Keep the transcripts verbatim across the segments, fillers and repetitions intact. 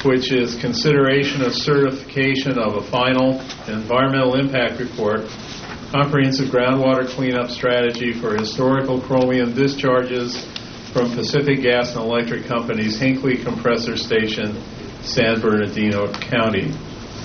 which is consideration of certification of a final environmental impact report, comprehensive groundwater cleanup strategy for historical chromium discharges from Pacific Gas and Electric Company's Hinckley Compressor Station, San Bernardino County.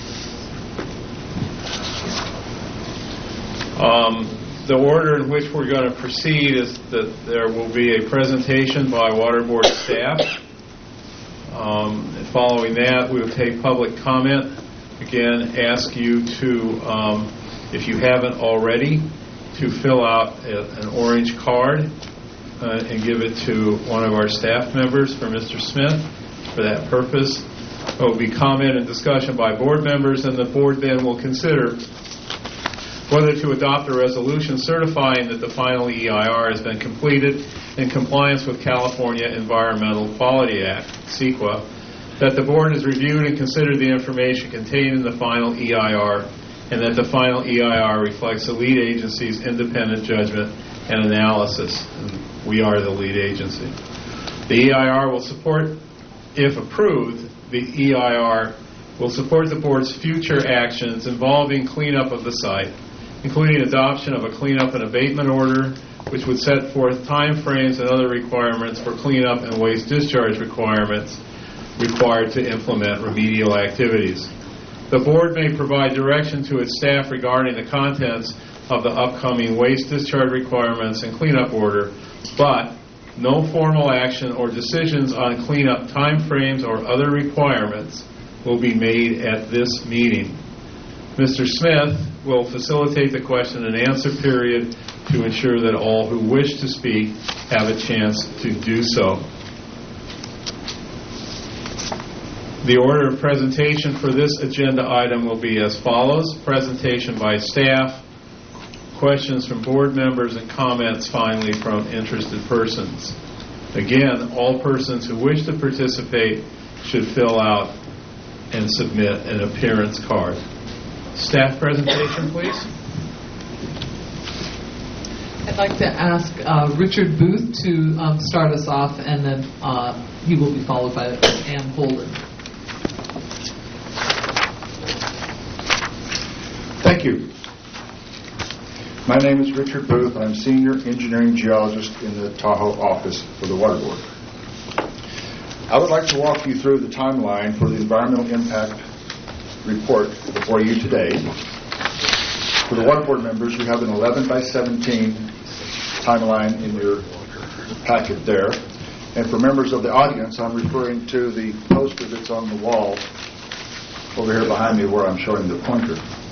Um, the order in which we're going to proceed is that there will be a presentation by Water Board staff. Um, and following that, we will take public comment. Again, ask you to, um, if you haven't already, to fill out a, an orange card uh, and give it to one of our staff members for Mister Smith for that purpose. There will be comment and discussion by board members, and the board then will consider whether to adopt a resolution certifying that the final E I R has been completed in compliance with California Environmental Quality Act, CEQA, that the board has reviewed and considered the information contained in the final E I R, and that the final E I R reflects the lead agency's independent judgment and analysis. And we are the lead agency. The E I R will support, if approved, the E I R will support the board's future actions involving cleanup of the site, including adoption of a cleanup and abatement order, which would set forth time frames and other requirements for cleanup and waste discharge requirements required to implement remedial activities. The board may provide direction to its staff regarding the contents of the upcoming waste discharge requirements and cleanup order, but no formal action or decisions on cleanup time frames or other requirements will be made at this meeting. Mister Smith will facilitate the question and answer period to ensure that all who wish to speak have a chance to do so. The order of presentation for this agenda item will be as follows: presentation by staff, questions from board members, and comments finally from interested persons. Again, all persons who wish to participate should fill out and submit an appearance card. Staff presentation, please. I'd like to ask uh, Richard Booth to um, start us off, and then uh, he will be followed by Ann Holden. Thank you. My name is Richard Booth. I'm Senior Engineering Geologist in the Tahoe office for the Water Board. I would like to walk you through the timeline for the environmental impact report before you today. For the Water Board members, we have an eleven by seventeen timeline in your packet there. And for members of the audience, I'm referring to the poster that's on the wall over here behind me where I'm showing the pointer.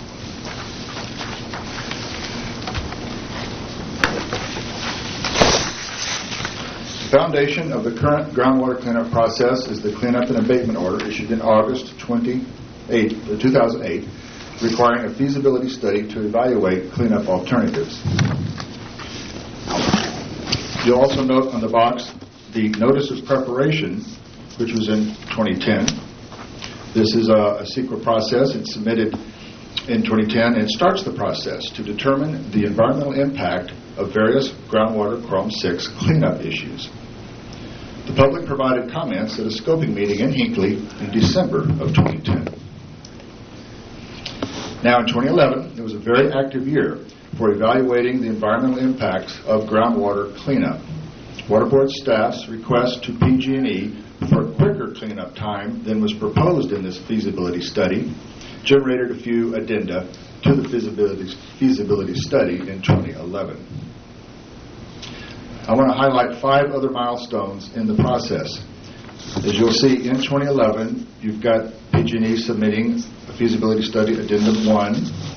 The foundation of the current groundwater cleanup process is the cleanup and abatement order issued in August twenty-eighth, two thousand eight, requiring a feasibility study to evaluate cleanup alternatives. You'll also note on the box the notice of preparation, which was in twenty ten. This is a, a secret process. It's submitted in twenty ten and starts the process to determine the environmental impact of various groundwater Chrome six cleanup issues. The public provided comments at a scoping meeting in Hinckley in December of twenty ten. Now in twenty eleven, it was a very active year for evaluating the environmental impacts of groundwater cleanup. Water Board staff's request to P G and E for quicker cleanup time than was proposed in this feasibility study generated a few addenda to the feasibility, feasibility study in twenty eleven. I want to highlight five other milestones in the process. As you'll see, in twenty eleven, you've got P G and E submitting a feasibility study addendum one.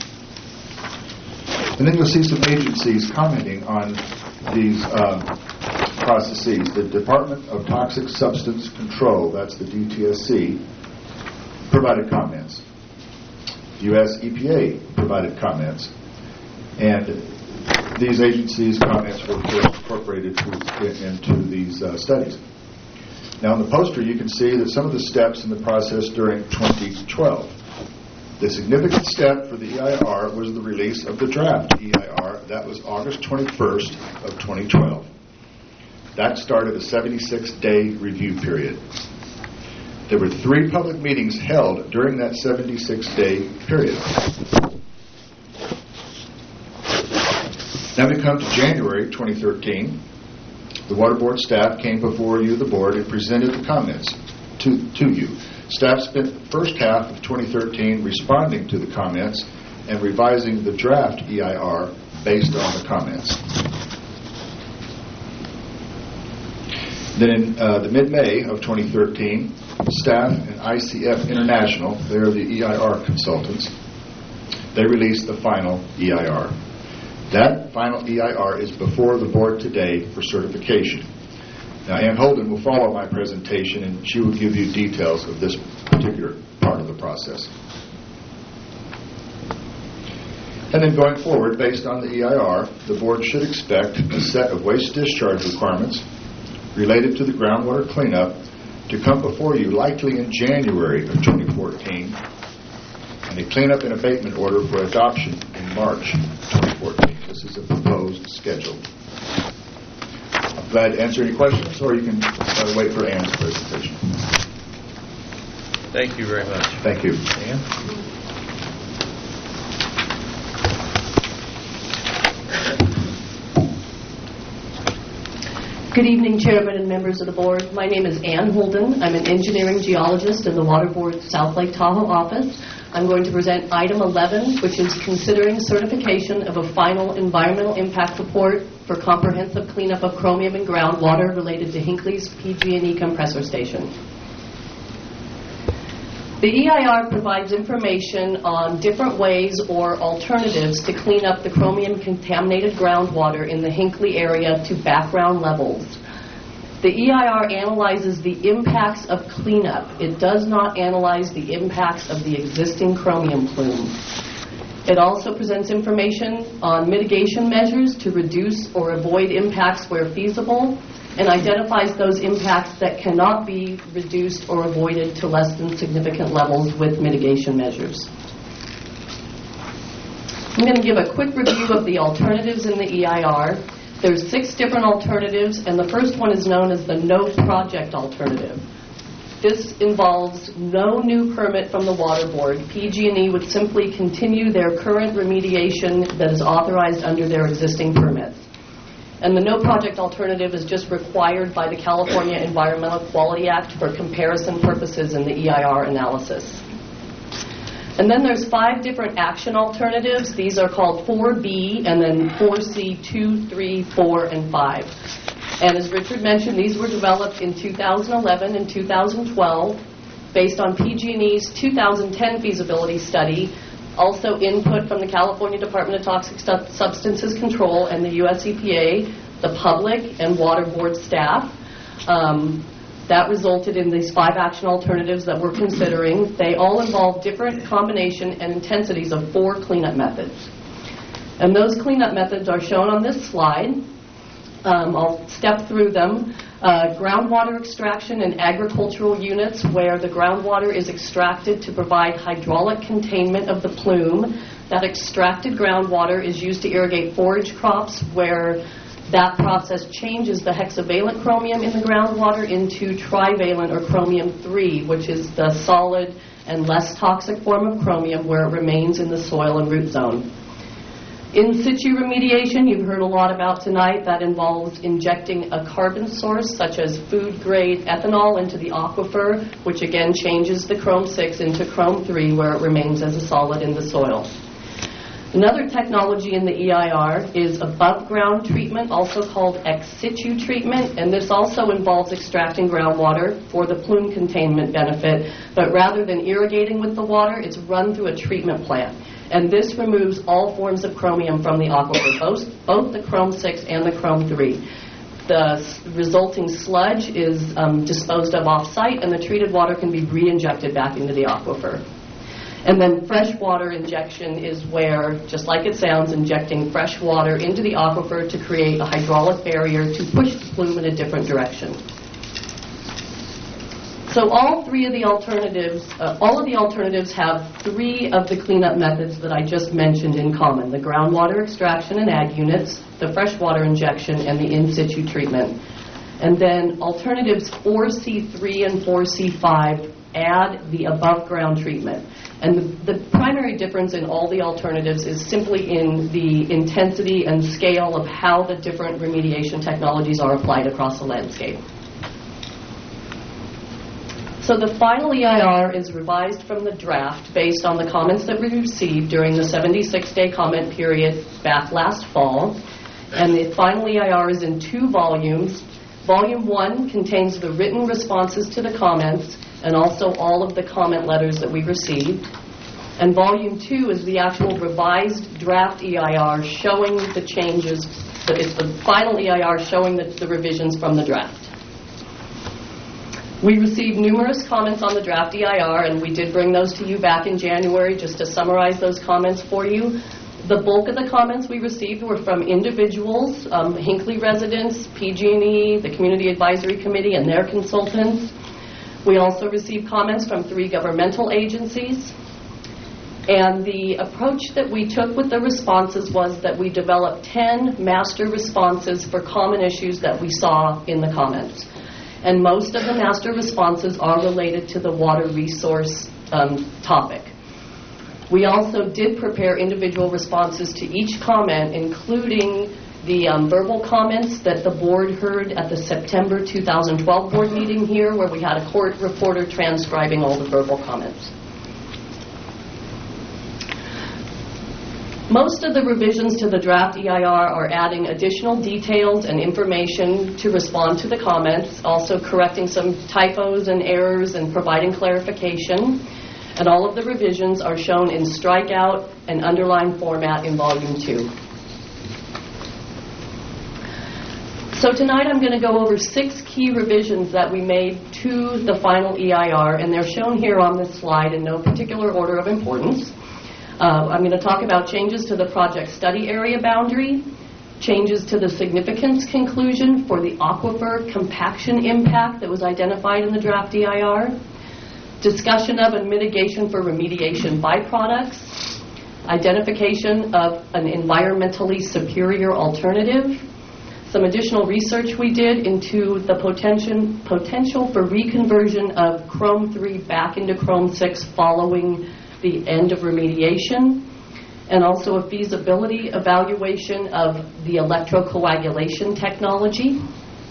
And then you'll see some agencies commenting on these um, processes. The Department of Toxic Substance Control, that's the D T S C, provided comments. U S E P A provided comments. And these agencies' comments were incorporated to, into these uh, studies. Now, in the poster, you can see that some of the steps in the process during twenty twelve. The significant step for the E I R was the release of the draft E I R. That was August twenty-first of twenty twelve. That started a seventy-six day review period. There were three public meetings held during that seventy-six day period. Now we come to January twenty thirteen. The Water Board staff came before you, the board, and presented the comments to, to you. Staff spent the first half of twenty thirteen responding to the comments and revising the draft E I R based on the comments. Then in uh, the mid-May of twenty thirteen, staff and I C F International, they're the E I R consultants, they released the final E I R. That final E I R is before the board today for certification. Now, Ann Holden will follow my presentation, and she will give you details of this particular part of the process. And then going forward, based on the E I R, the board should expect a set of waste discharge requirements related to the groundwater cleanup to come before you likely in January of twenty fourteen, and a cleanup and abatement order for adoption in March twenty fourteen. This is a proposed schedule. I'm glad to answer any questions, or you can uh, wait for Ann's presentation. Thank you very much. Thank you. Ann? Good evening, Chairman and members of the board. My name is Ann Holden. I'm an engineering geologist in the Water Board's South Lake Tahoe office. I'm going to present item eleven, which is considering certification of a final environmental impact report for comprehensive cleanup of chromium in groundwater related to Hinckley's P G and E compressor station. The E I R provides information on different ways or alternatives to clean up the chromium-contaminated groundwater in the Hinckley area to background levels. The E I R analyzes the impacts of cleanup. It does not analyze the impacts of the existing chromium plume. It also presents information on mitigation measures to reduce or avoid impacts where feasible, and identifies those impacts that cannot be reduced or avoided to less than significant levels with mitigation measures. I'm going to give a quick review of the alternatives in the E I R. There's six different alternatives, and the first one is known as the no project alternative. This involves no new permit from the Water Board. P G and E would simply continue their current remediation that is authorized under their existing permits. And the no project alternative is just required by the California Environmental Quality Act for comparison purposes in the E I R analysis. And then there's five different action alternatives. These are called four B and then four C, two, three, four, and five. And as Richard mentioned, these were developed in two thousand eleven and two thousand twelve based on P G and E's two thousand ten feasibility study, also input from the California Department of Toxic Substances Control and the U S E P A, the public, and Water Board staff. Um, that resulted in these five action alternatives that we're considering. They all involve different combination and intensities of four cleanup methods. And those cleanup methods are shown on this slide. Um, I'll step through them. Uh, groundwater extraction in agricultural units where the groundwater is extracted to provide hydraulic containment of the plume. That extracted groundwater is used to irrigate forage crops where that process changes the hexavalent chromium in the groundwater into trivalent or chromium three, which is the solid and less toxic form of chromium where it remains in the soil and root zone. In situ remediation, you've heard a lot about tonight. That involves injecting a carbon source, such as food-grade ethanol, into the aquifer, which again changes the chrome six into chrome three, where it remains as a solid in the soil. Another technology in the E I R is above-ground treatment, also called ex situ treatment, and this also involves extracting groundwater for the plume containment benefit, but rather than irrigating with the water, it's run through a treatment plant. And this removes all forms of chromium from the aquifer, both, both the chrome six and the chrome three. The resulting sludge is um, disposed of off-site, and the treated water can be re-injected back into the aquifer. And then fresh water injection is where, just like it sounds, injecting fresh water into the aquifer to create a hydraulic barrier to push the plume in a different direction. So all three of the alternatives, uh, all of the alternatives have three of the cleanup methods that I just mentioned in common: the groundwater extraction in ag units, the freshwater injection, and the in situ treatment. And then alternatives four C three and four C five add the above-ground treatment. And the, the primary difference in all the alternatives is simply in the intensity and scale of how the different remediation technologies are applied across the landscape. So the final E I R is revised from the draft based on the comments that we received during the seventy-six day comment period back last fall. And the final E I R is in two volumes. Volume one contains the written responses to the comments and also all of the comment letters that we received. And volume two is the actual revised draft E I R showing the changes. It's the final E I R showing the, the revisions from the draft. We received numerous comments on the draft E I R, and we did bring those to you back in January just to summarize those comments for you. The bulk of the comments we received were from individuals, um, Hinckley residents, P G and E, the Community Advisory Committee, and their consultants. We also received comments from three governmental agencies. And the approach that we took with the responses was that we developed ten master responses for common issues that we saw in the comments. And most of the master responses are related to the water resource um, topic. We also did prepare individual responses to each comment, including the um, verbal comments that the board heard at the September two thousand twelve board meeting here, where we had a court reporter transcribing all the verbal comments. Most of the revisions to the draft E I R are adding additional details and information to respond to the comments, also correcting some typos and errors and providing clarification. And all of the revisions are shown in strikeout and underline format in Volume two. So tonight I'm going to go over six key revisions that we made to the final E I R, and they're shown here on this slide in no particular order of importance. Uh, I'm going to talk about changes to the project study area boundary, changes to the significance conclusion for the aquifer compaction impact that was identified in the draft E I R, discussion of and mitigation for remediation byproducts, identification of an environmentally superior alternative, some additional research we did into the potential, potential for reconversion of Chrome three back into Chrome six following the end of remediation, and also a feasibility evaluation of the electrocoagulation technology.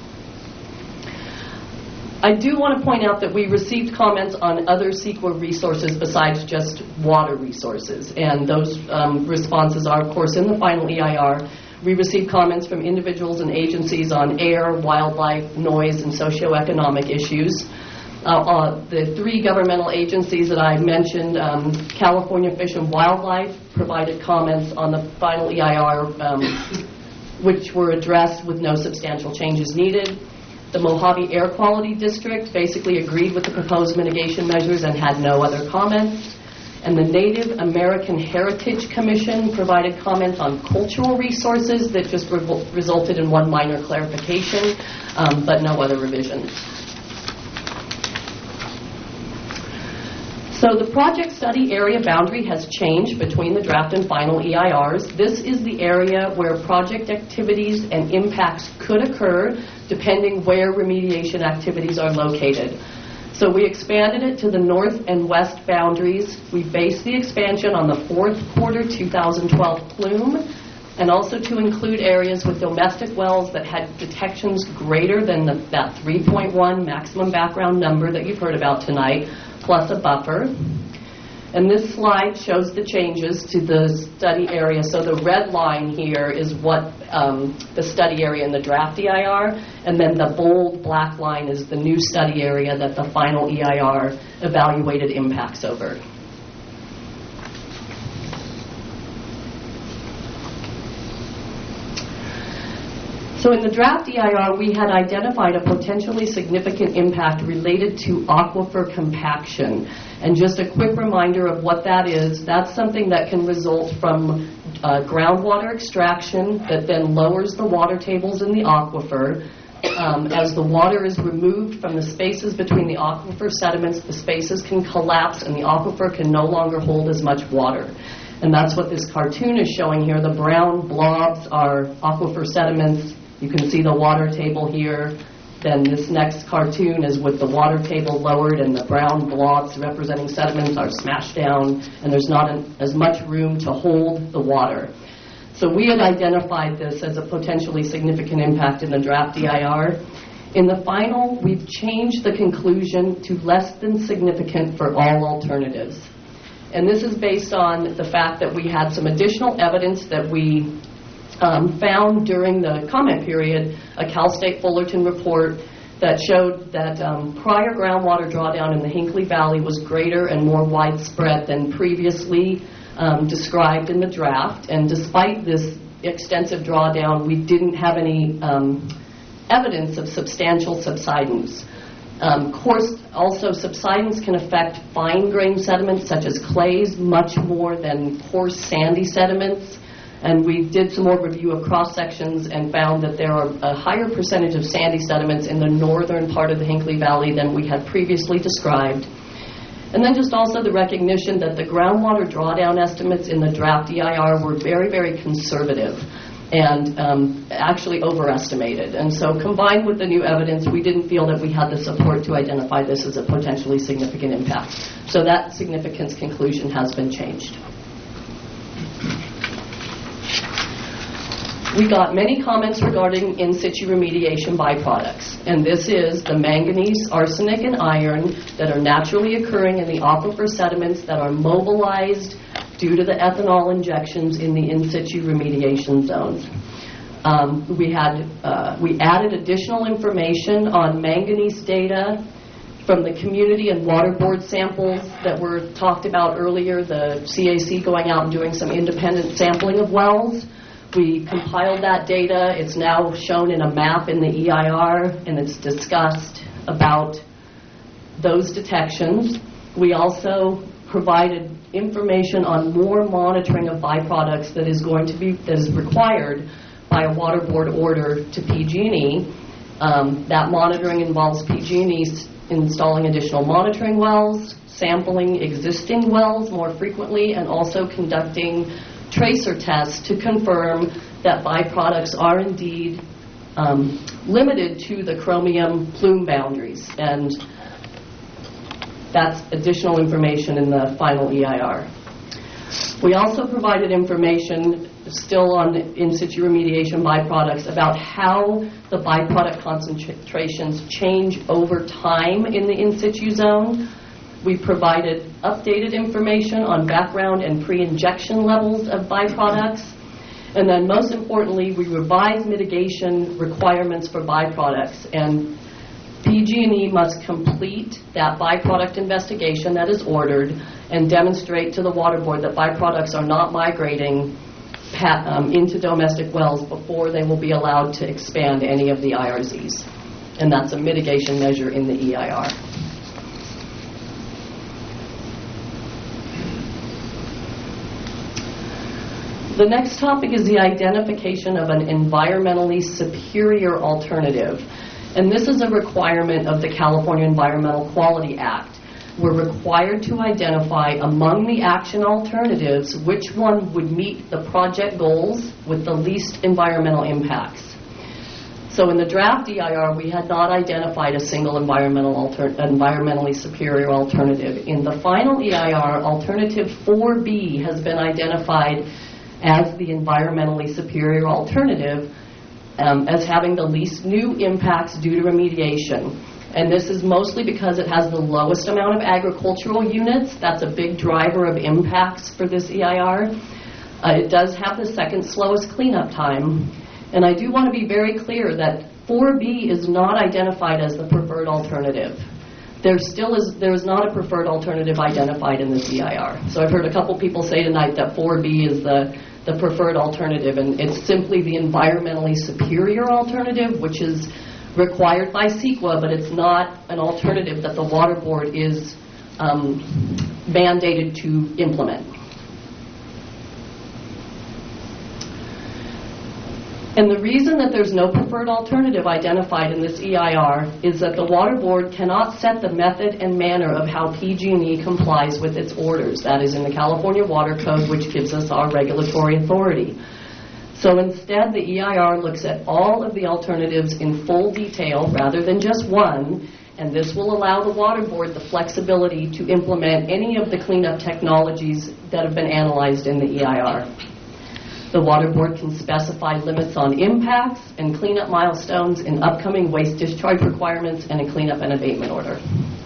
I do want to point out that we received comments on other CEQA resources besides just water resources, and those um, responses are, of course, in the final E I R. We received comments from individuals and agencies on air, wildlife, noise, and socioeconomic issues. Uh, uh, the three governmental agencies that I mentioned, um, California Fish and Wildlife, provided comments on the final E I R, um, which were addressed with no substantial changes needed. The Mojave Air Quality District basically agreed with the proposed mitigation measures and had no other comments. And the Native American Heritage Commission provided comments on cultural resources that just re- resulted in one minor clarification, um, but no other revisions. So the project study area boundary has changed between the draft and final E I Rs. This is the area where project activities and impacts could occur depending where remediation activities are located. So we expanded it to the north and west boundaries. We based the expansion on the fourth quarter two thousand twelve plume, and also to include areas with domestic wells that had detections greater than the, that three point one maximum background number that you've heard about tonight, plus a buffer. And this slide shows the changes to the study area. So the red line here is what um, the study area in the draft E I R, and then the bold black line is the new study area that the final E I R evaluated impacts over. So in the draft E I R, we had identified a potentially significant impact related to aquifer compaction. And just a quick reminder of what that is, that's something that can result from uh, groundwater extraction that then lowers the water tables in the aquifer. Um, as the water is removed from the spaces between the aquifer sediments, the spaces can collapse and the aquifer can no longer hold as much water. And that's what this cartoon is showing here. The brown blobs are aquifer sediments. You can see the water table here. Then this next cartoon is with the water table lowered and the brown blobs representing sediments are smashed down, and there's not an, as much room to hold the water. So we had identified this as a potentially significant impact in the draft D I R. In the final, we've changed the conclusion to less than significant for all alternatives. And this is based on the fact that we had some additional evidence that we um, found during the comment period, a Cal State Fullerton report that showed that um, prior groundwater drawdown in the Hinckley Valley was greater and more widespread than previously um, described in the draft. And despite this extensive drawdown, we didn't have any um, evidence of substantial subsidence. Um, course, also subsidence can affect fine-grained sediments such as clays much more than coarse sandy sediments. And we did some more review of cross-sections and found that there are a higher percentage of sandy sediments in the northern part of the Hinckley Valley than we had previously described. And then just also the recognition that the groundwater drawdown estimates in the draft D I R were very, very conservative and um, actually overestimated. And so combined with the new evidence, we didn't feel that we had the support to identify this as a potentially significant impact. So that significance conclusion has been changed. We got many comments regarding in situ remediation byproducts, and this is the manganese, arsenic, and iron that are naturally occurring in the aquifer sediments that are mobilized due to the ethanol injections in the in situ remediation zones. Um, we had uh, we added additional information on manganese data from the community and water board samples that were talked about earlier, the C A C going out and doing some independent sampling of wells. We compiled that data. It's now shown in a map in the E I R, and it's discussed about those detections. We also provided information on more monitoring of byproducts that is going to be that is required by a water board order to P G and E. Um, that monitoring involves P G and E installing additional monitoring wells, sampling existing wells more frequently, and also conducting tracer tests to confirm that byproducts are indeed um, limited to the chromium plume boundaries. And that's additional information in the final E I R. We also provided information still on in situ remediation byproducts about how the byproduct concentrations change over time in the in situ zone. We provided updated information on background and pre-injection levels of byproducts. And then most importantly, we revised mitigation requirements for byproducts. And P G and E must complete that byproduct investigation that is ordered and demonstrate to the water board that byproducts are not migrating pat, um, into domestic wells before they will be allowed to expand any of the I R Zs. And that's a mitigation measure in the E I R. The next topic is the identification of an environmentally superior alternative. And this is a requirement of the California Environmental Quality Act. We're required to identify among the action alternatives which one would meet the project goals with the least environmental impacts. So in the draft D I R, we had not identified a single environmental alter- environmentally superior alternative. In the final E I R, alternative four B has been identified as the environmentally superior alternative, um, as having the least new impacts due to remediation. And this is mostly because it has the lowest amount of agricultural units. That's a big driver of impacts for this E I R. Uh, it does have the second slowest cleanup time. And I do want to be very clear that four B is not identified as the preferred alternative. There still is there is not a preferred alternative identified in this E I R. So I've heard a couple people say tonight that four B is the the preferred alternative, and it's simply the environmentally superior alternative, which is required by CEQA, but it's not an alternative that the water board is um, mandated to implement. And the reason that there's no preferred alternative identified in this E I R is that the water board cannot set the method and manner of how P G and E complies with its orders. That is in the California Water Code, which gives us our regulatory authority. So instead, the E I R looks at all of the alternatives in full detail rather than just one, and this will allow the Water Board the flexibility to implement any of the cleanup technologies that have been analyzed in the E I R. The Water Board can specify limits on impacts and cleanup milestones in upcoming waste discharge requirements and a cleanup and abatement order.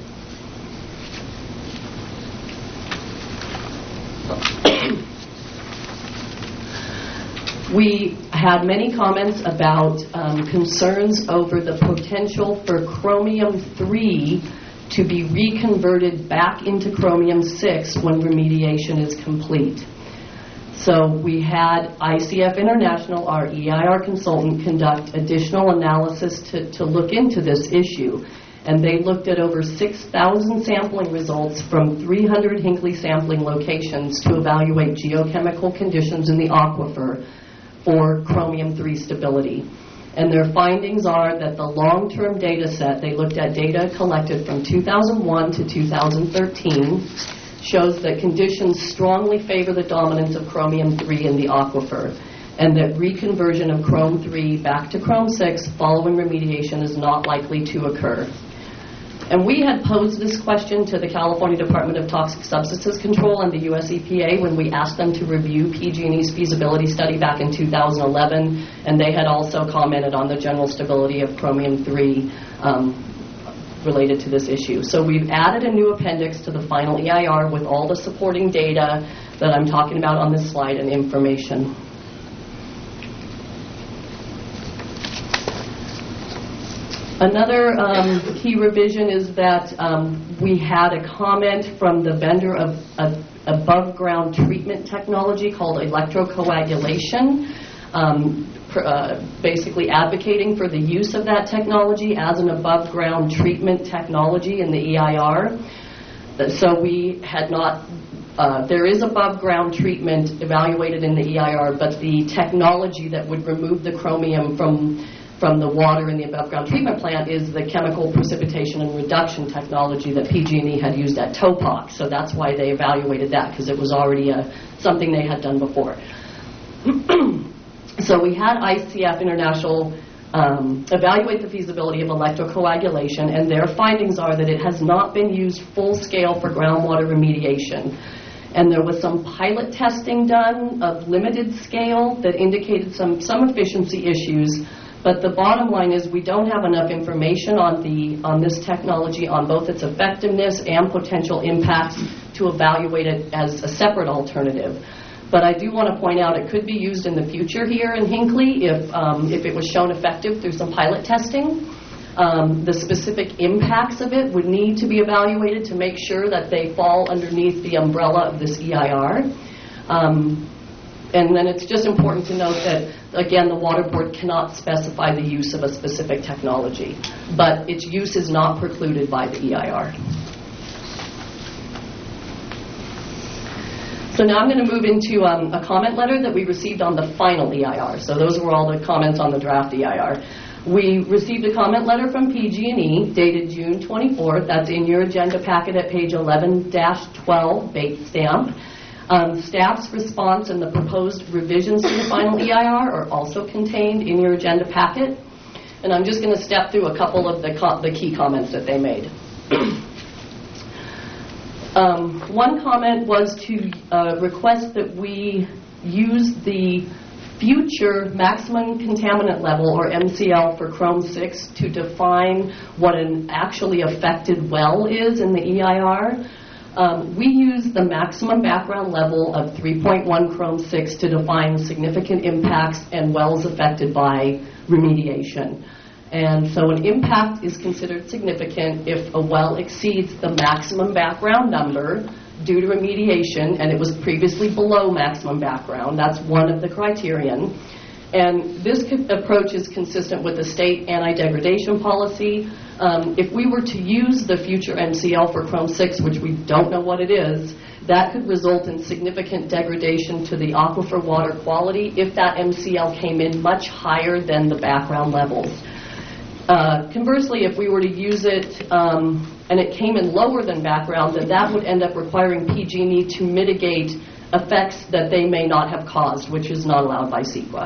We had many comments about um, concerns over the potential for chromium three to be reconverted back into chromium six when remediation is complete. So we had I C F International, our E I R consultant, conduct additional analysis to, to look into this issue. And they looked at over six thousand sampling results from three hundred Hinkley sampling locations to evaluate geochemical conditions in the aquifer for chromium three stability. And their findings are that the long-term data set, they looked at data collected from two thousand one to two thousand thirteen, shows that conditions strongly favor the dominance of chromium three in the aquifer, and that reconversion of chrome three back to chrome six following remediation is not likely to occur. And we had posed this question to the California Department of Toxic Substances Control and the U S E P A when we asked them to review P G and E's feasibility study back in two thousand eleven, and they had also commented on the general stability of chromium three um, related to this issue. So we've added a new appendix to the final E I R with all the supporting data that I'm talking about on this slide and information. Another um, key revision is that um, we had a comment from the vendor of uh, above-ground treatment technology called electrocoagulation, um, pr- uh, basically advocating for the use of that technology as an above-ground treatment technology in the E I R. So we had not, uh, there is above-ground treatment evaluated in the E I R, but the technology that would remove the chromium from from the water in the above-ground treatment plant is the chemical precipitation and reduction technology that P G and E had used at Topox. So that's why they evaluated that, because it was already a, something they had done before. So we had I C F International um, evaluate the feasibility of electrocoagulation, and their findings are that it has not been used full-scale for groundwater remediation. And there was some pilot testing done of limited scale that indicated some, some efficiency issues. But the bottom line is we don't have enough information on the on this technology, on both its effectiveness and potential impacts, to evaluate it as a separate alternative. But I do want to point out it could be used in the future here in Hinkley if um, if it was shown effective through some pilot testing. Um, the specific impacts of it would need to be evaluated to make sure that they fall underneath the umbrella of this E I R. Um, And then it's just important to note that, again, the Water Board cannot specify the use of a specific technology, but its use is not precluded by the E I R. So now I'm going to move into um, a comment letter that we received on the final E I R. So those were all the comments on the draft E I R. We received a comment letter from P G and E dated June twenty-fourth. That's in your agenda packet at page eleven dash twelve, bait stamp. Um, staff's response and the proposed revisions to the final E I R are also contained in your agenda packet. And I'm just going to step through a couple of the, co- the key comments that they made. um, one comment was to uh, request that we use the future maximum contaminant level, or M C L, for chrome six to define what an actually affected well is in the E I R. Um, we use the maximum background level of three point one chrome six to define significant impacts and wells affected by remediation. And so an impact is considered significant if a well exceeds the maximum background number due to remediation, and it was previously below maximum background. That's one of the criterion. And this co- approach is consistent with the state anti-degradation policy. Um, if we were to use the future M C L for chrome six, which we don't know what it is, that could result in significant degradation to the aquifer water quality if that M C L came in much higher than the background levels. Uh, conversely, if we were to use it um, and it came in lower than background, then that would end up requiring P G and E to mitigate effects that they may not have caused, which is not allowed by CEQA.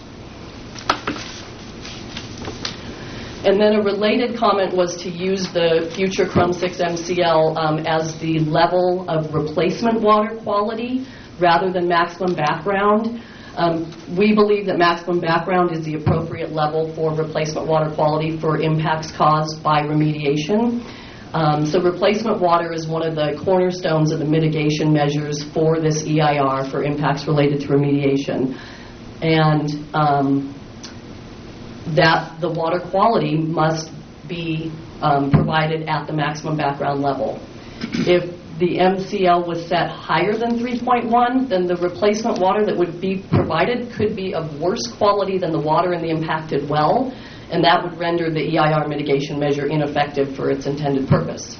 And then a related comment was to use the future C R U M six M C L um, as the level of replacement water quality rather than maximum background. Um, we believe that maximum background is the appropriate level for replacement water quality for impacts caused by remediation. Um, so replacement water is one of the cornerstones of the mitigation measures for this E I R for impacts related to remediation. And um, that the water quality must be um, provided at the maximum background level. If the M C L was set higher than three point one, then the replacement water that would be provided could be of worse quality than the water in the impacted well, and that would render the E I R mitigation measure ineffective for its intended purpose.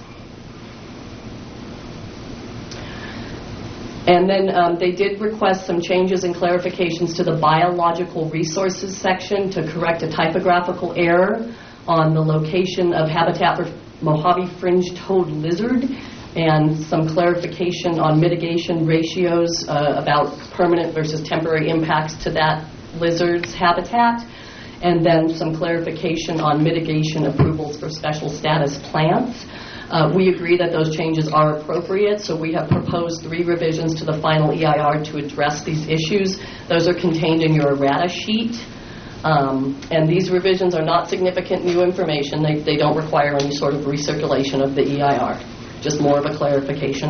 And then um, they did request some changes and clarifications to the biological resources section to correct a typographical error on the location of habitat for Mojave fringe-toed lizard, and some clarification on mitigation ratios uh, about permanent versus temporary impacts to that lizard's habitat, and then some clarification on mitigation approvals for special status plants. Uh, we agree that those changes are appropriate, so we have proposed three revisions to the final E I R to address these issues. Those are contained in your errata sheet. Um, and these revisions are not significant new information. They, they don't require any sort of recirculation of the E I R, just more of a clarification.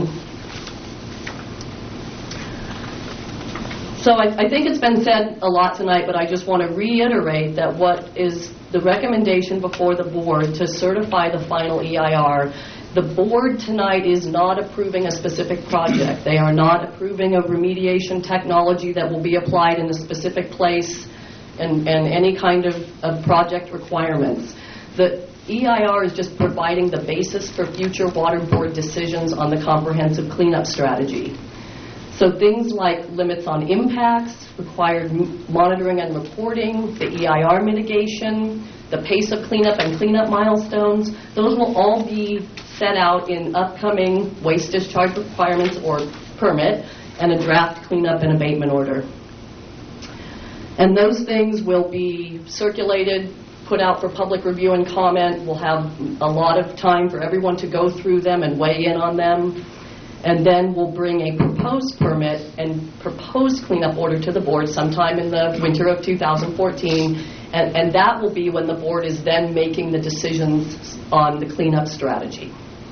So I, I think it's been said a lot tonight, but I just want to reiterate that what is the recommendation before the board to certify the final E I R, the board tonight is not approving a specific project. They are not approving a remediation technology that will be applied in a specific place and, and any kind of, of project requirements. The E I R is just providing the basis for future water board decisions on the comprehensive cleanup strategy. So things like limits on impacts, required monitoring and reporting, the E I R mitigation, the pace of cleanup and cleanup milestones, those will all be set out in upcoming waste discharge requirements or permit and a draft cleanup and abatement order. And those things will be circulated, put out for public review and comment. We'll have a lot of time for everyone to go through them and weigh in on them. And then we'll bring a proposed permit and proposed cleanup order to the board sometime in the winter of two thousand fourteen. And, and that will be when the board is then making the decisions on the cleanup strategy.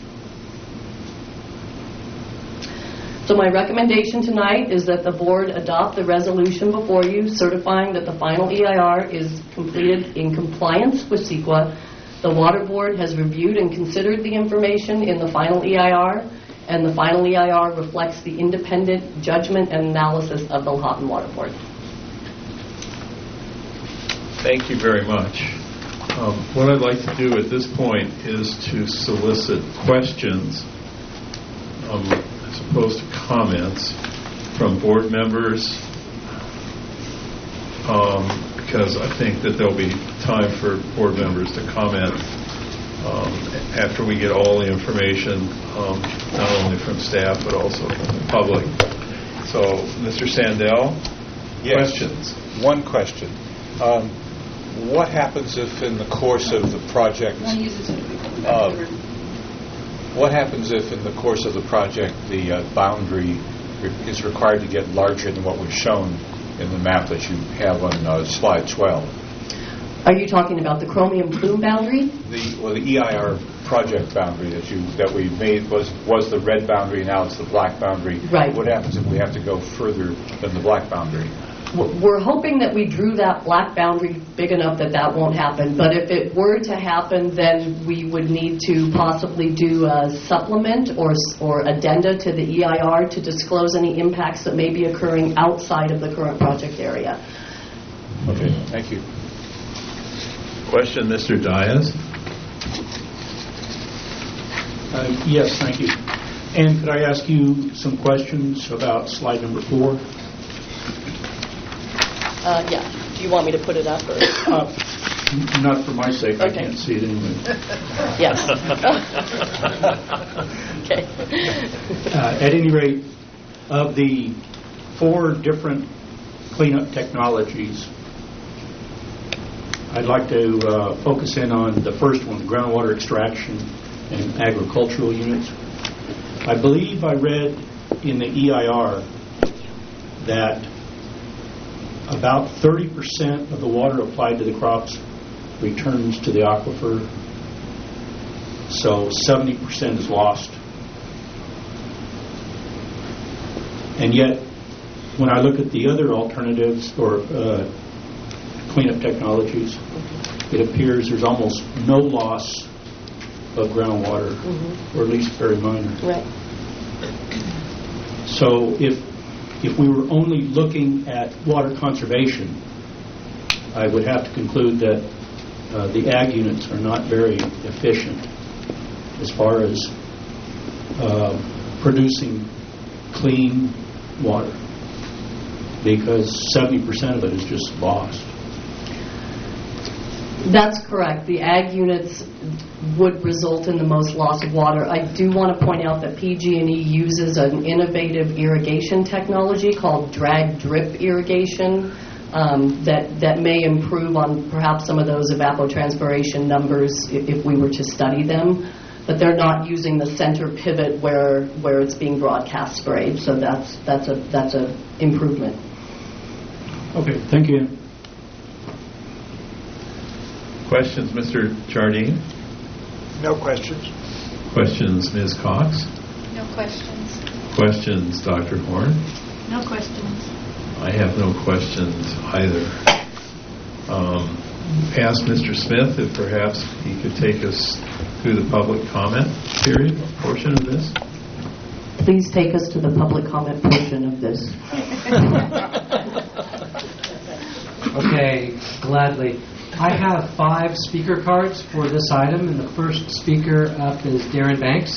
So my recommendation tonight is that the board adopt the resolution before you certifying that the final E I R is completed in compliance with CEQA. The Water Board has reviewed and considered the information in the final E I R, and the final E I R reflects the independent judgment and analysis of the Lahontan Water Board. Thank you very much. Um, what I'd like to do at this point is to solicit questions um, as opposed to comments from board members, um, because I think that there'll be time for board members to comment um, after we get all the information, um, not only from staff but also from the public. So, Mister Sandell, yes. Questions? One question. Um, what happens if in the course of the project, uh, what happens if in the course of the project the uh, boundary re- is required to get larger than what was shown in the map that you have on uh, slide twelve? Are you talking about the chromium plume boundary? The well, the E I R project boundary that you that we made was was the red boundary. Now it's the black boundary. Right. What happens if we have to go further than the black boundary? We're hoping that we drew that black boundary big enough that that won't happen. But if it were to happen, then we would need to possibly do a supplement or or addenda to the E I R to disclose any impacts that may be occurring outside of the current project area. Okay. Thank you. Question, Mister Diaz. Uh, yes, thank you. And could I ask you some questions about slide number four? Uh, yeah. Do you want me to put it up? Or? Uh, n- not for my sake. Okay. I can't see it anyway. Yes. Okay. Uh, at any rate, of the four different cleanup technologies. I'd like to uh, focus in on the first one, groundwater extraction and agricultural units. I believe I read in the E I R that about thirty percent of the water applied to the crops returns to the aquifer, so seventy percent is lost. And yet, when I look at the other alternatives or uh, cleanup technologies, it appears there's almost no loss of groundwater, mm-hmm. or at least very minor. Right. So if if we were only looking at water conservation, I would have to conclude that uh, the ag units are not very efficient as far as uh, producing clean water, because seventy percent of it is just lost. That's correct. The ag units would result in the most loss of water. I do want to point out that P G and E uses an innovative irrigation technology called drag drip irrigation um, that, that may improve on perhaps some of those evapotranspiration numbers if, if we were to study them. But they're not using the center pivot where where it's being broadcast sprayed. So that's that's a that's a improvement. Okay, thank you. Questions, Mister Jardine? No questions. Questions, Miz Cox? No questions. Questions, Doctor Horn? No questions. I have no questions either. Um, ask Mister Smith if perhaps he could take us through the public comment period portion of this. Please take us to the public comment portion of this. Okay, gladly. I have five speaker cards for this item, and the first speaker up is Darren Banks.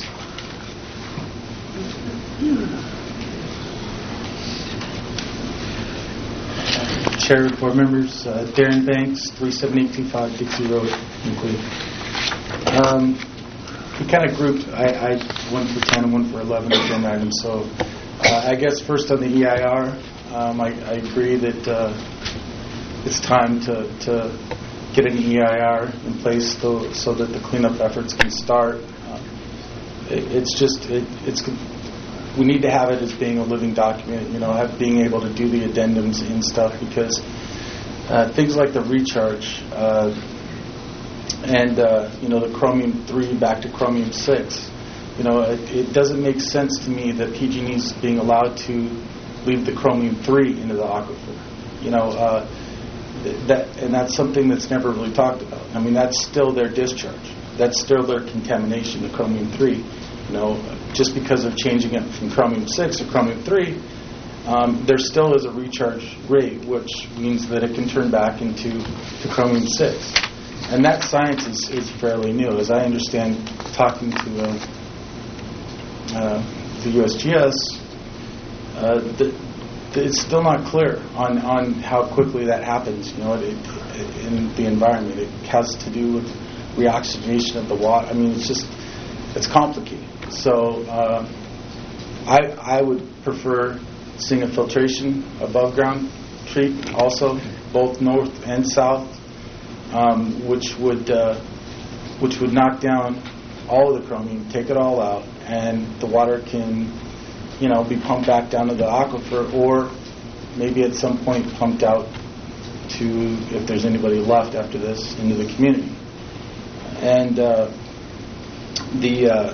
Chair, board members, uh, Darren Banks, three seven eight two five Dixie Road, in Cleveland. Um, we kind of grouped, I, I one for ten and one for eleven agenda items, so uh, I guess first on the E I R, um, I, I agree that uh, it's time to, to get an E I R in place so, so that the cleanup efforts can start. Uh, it, it's just, it, it's we need to have it as being a living document, you know, have, being able to do the addendums and stuff, because uh, things like the recharge uh, and, uh, you know, the chromium three back to chromium six, you know, it, it doesn't make sense to me that P G and E is being allowed to leave the chromium three into the aquifer, you know, uh, that, and that's something that's never really talked about. I mean, that's still their discharge. That's still their contamination, the chromium three. You know, just because of changing it from chromium six to chromium three, um, there still is a recharge rate, which means that it can turn back into to chromium six. And that science is, is fairly new. As I understand, talking to uh, uh, the U S G S, uh, the, the, it's still not clear on, on how quickly that happens. You know, it, it, in the environment, it has to do with reoxygenation of the water. I mean, it's just it's complicated. So uh, I I would prefer seeing a filtration above ground treat also, both north and south, um, which would uh, which would knock down all of the chromium, take it all out, and the water can, you know, be pumped back down to the aquifer, or maybe at some point pumped out to, if there's anybody left after this, into the community. And uh, the uh,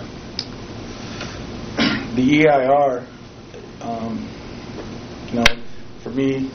the E I R, um, you know, for me,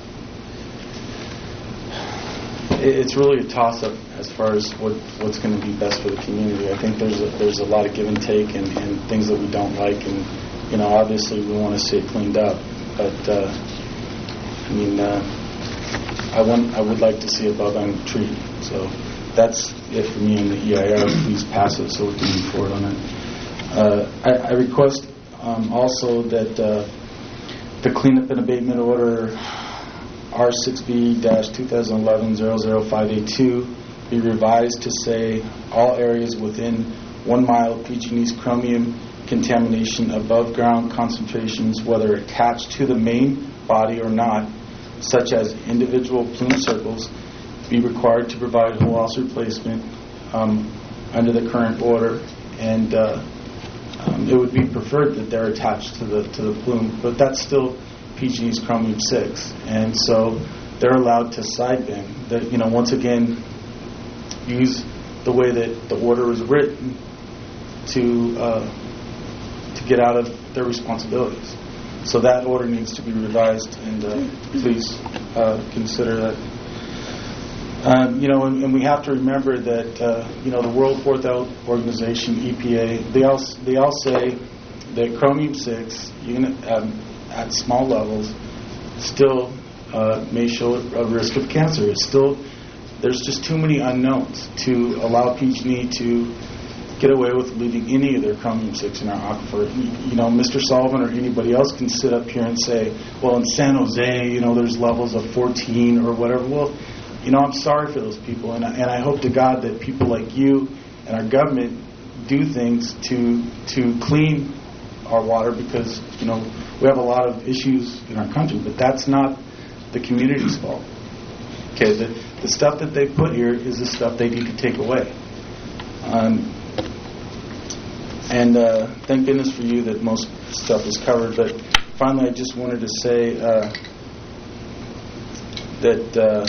it, it's really a toss-up as far as what what's going to be best for the community. I think there's a, there's a lot of give and take, and, and things that we don't like, and you know, obviously we want to see it cleaned up. But uh, I mean, uh, I want I would like to see above ground treat. So that's it for me in the E I R. Please pass it so we can move forward on it. Uh, I, I request um, also that uh, the cleanup and abatement order R six B twenty eleven dash zero zero five eight two be revised to say all areas within one mile of P G and E's chromium contamination above ground concentrations, whether attached to the main body or not, such as individual plume circles, be required to provide whole house replacement um, under the current order, and uh, um, it would be preferred that they're attached to the to the plume, but that's still P G and E's chromium six, and so they're allowed to side bin. That, you know, once again, use the way that the order is written to uh, to get out of their responsibilities. So that order needs to be revised, and uh, please uh, consider that. Um, you know, and, and we have to remember that uh, you know the World Health Organization, E P A, they all they all say that chromium six, even um, at small levels, still uh, may show a risk of cancer. It's still there's just too many unknowns to allow P G and E to get away with leaving any of their chromium six in our aquifer. You, you know, Mister Sullivan or anybody else can sit up here and say, well, in San Jose, you know, there's levels of fourteen or whatever. Well, you know, I'm sorry for those people, and I, and I hope to God that people like you and our government do things to to clean our water, because, you know, we have a lot of issues in our country, but that's not the community's fault. Okay, the, the stuff that they put here is the stuff they need to take away. Um, and uh, thank goodness for you that most stuff is covered, but finally I just wanted to say uh, that uh,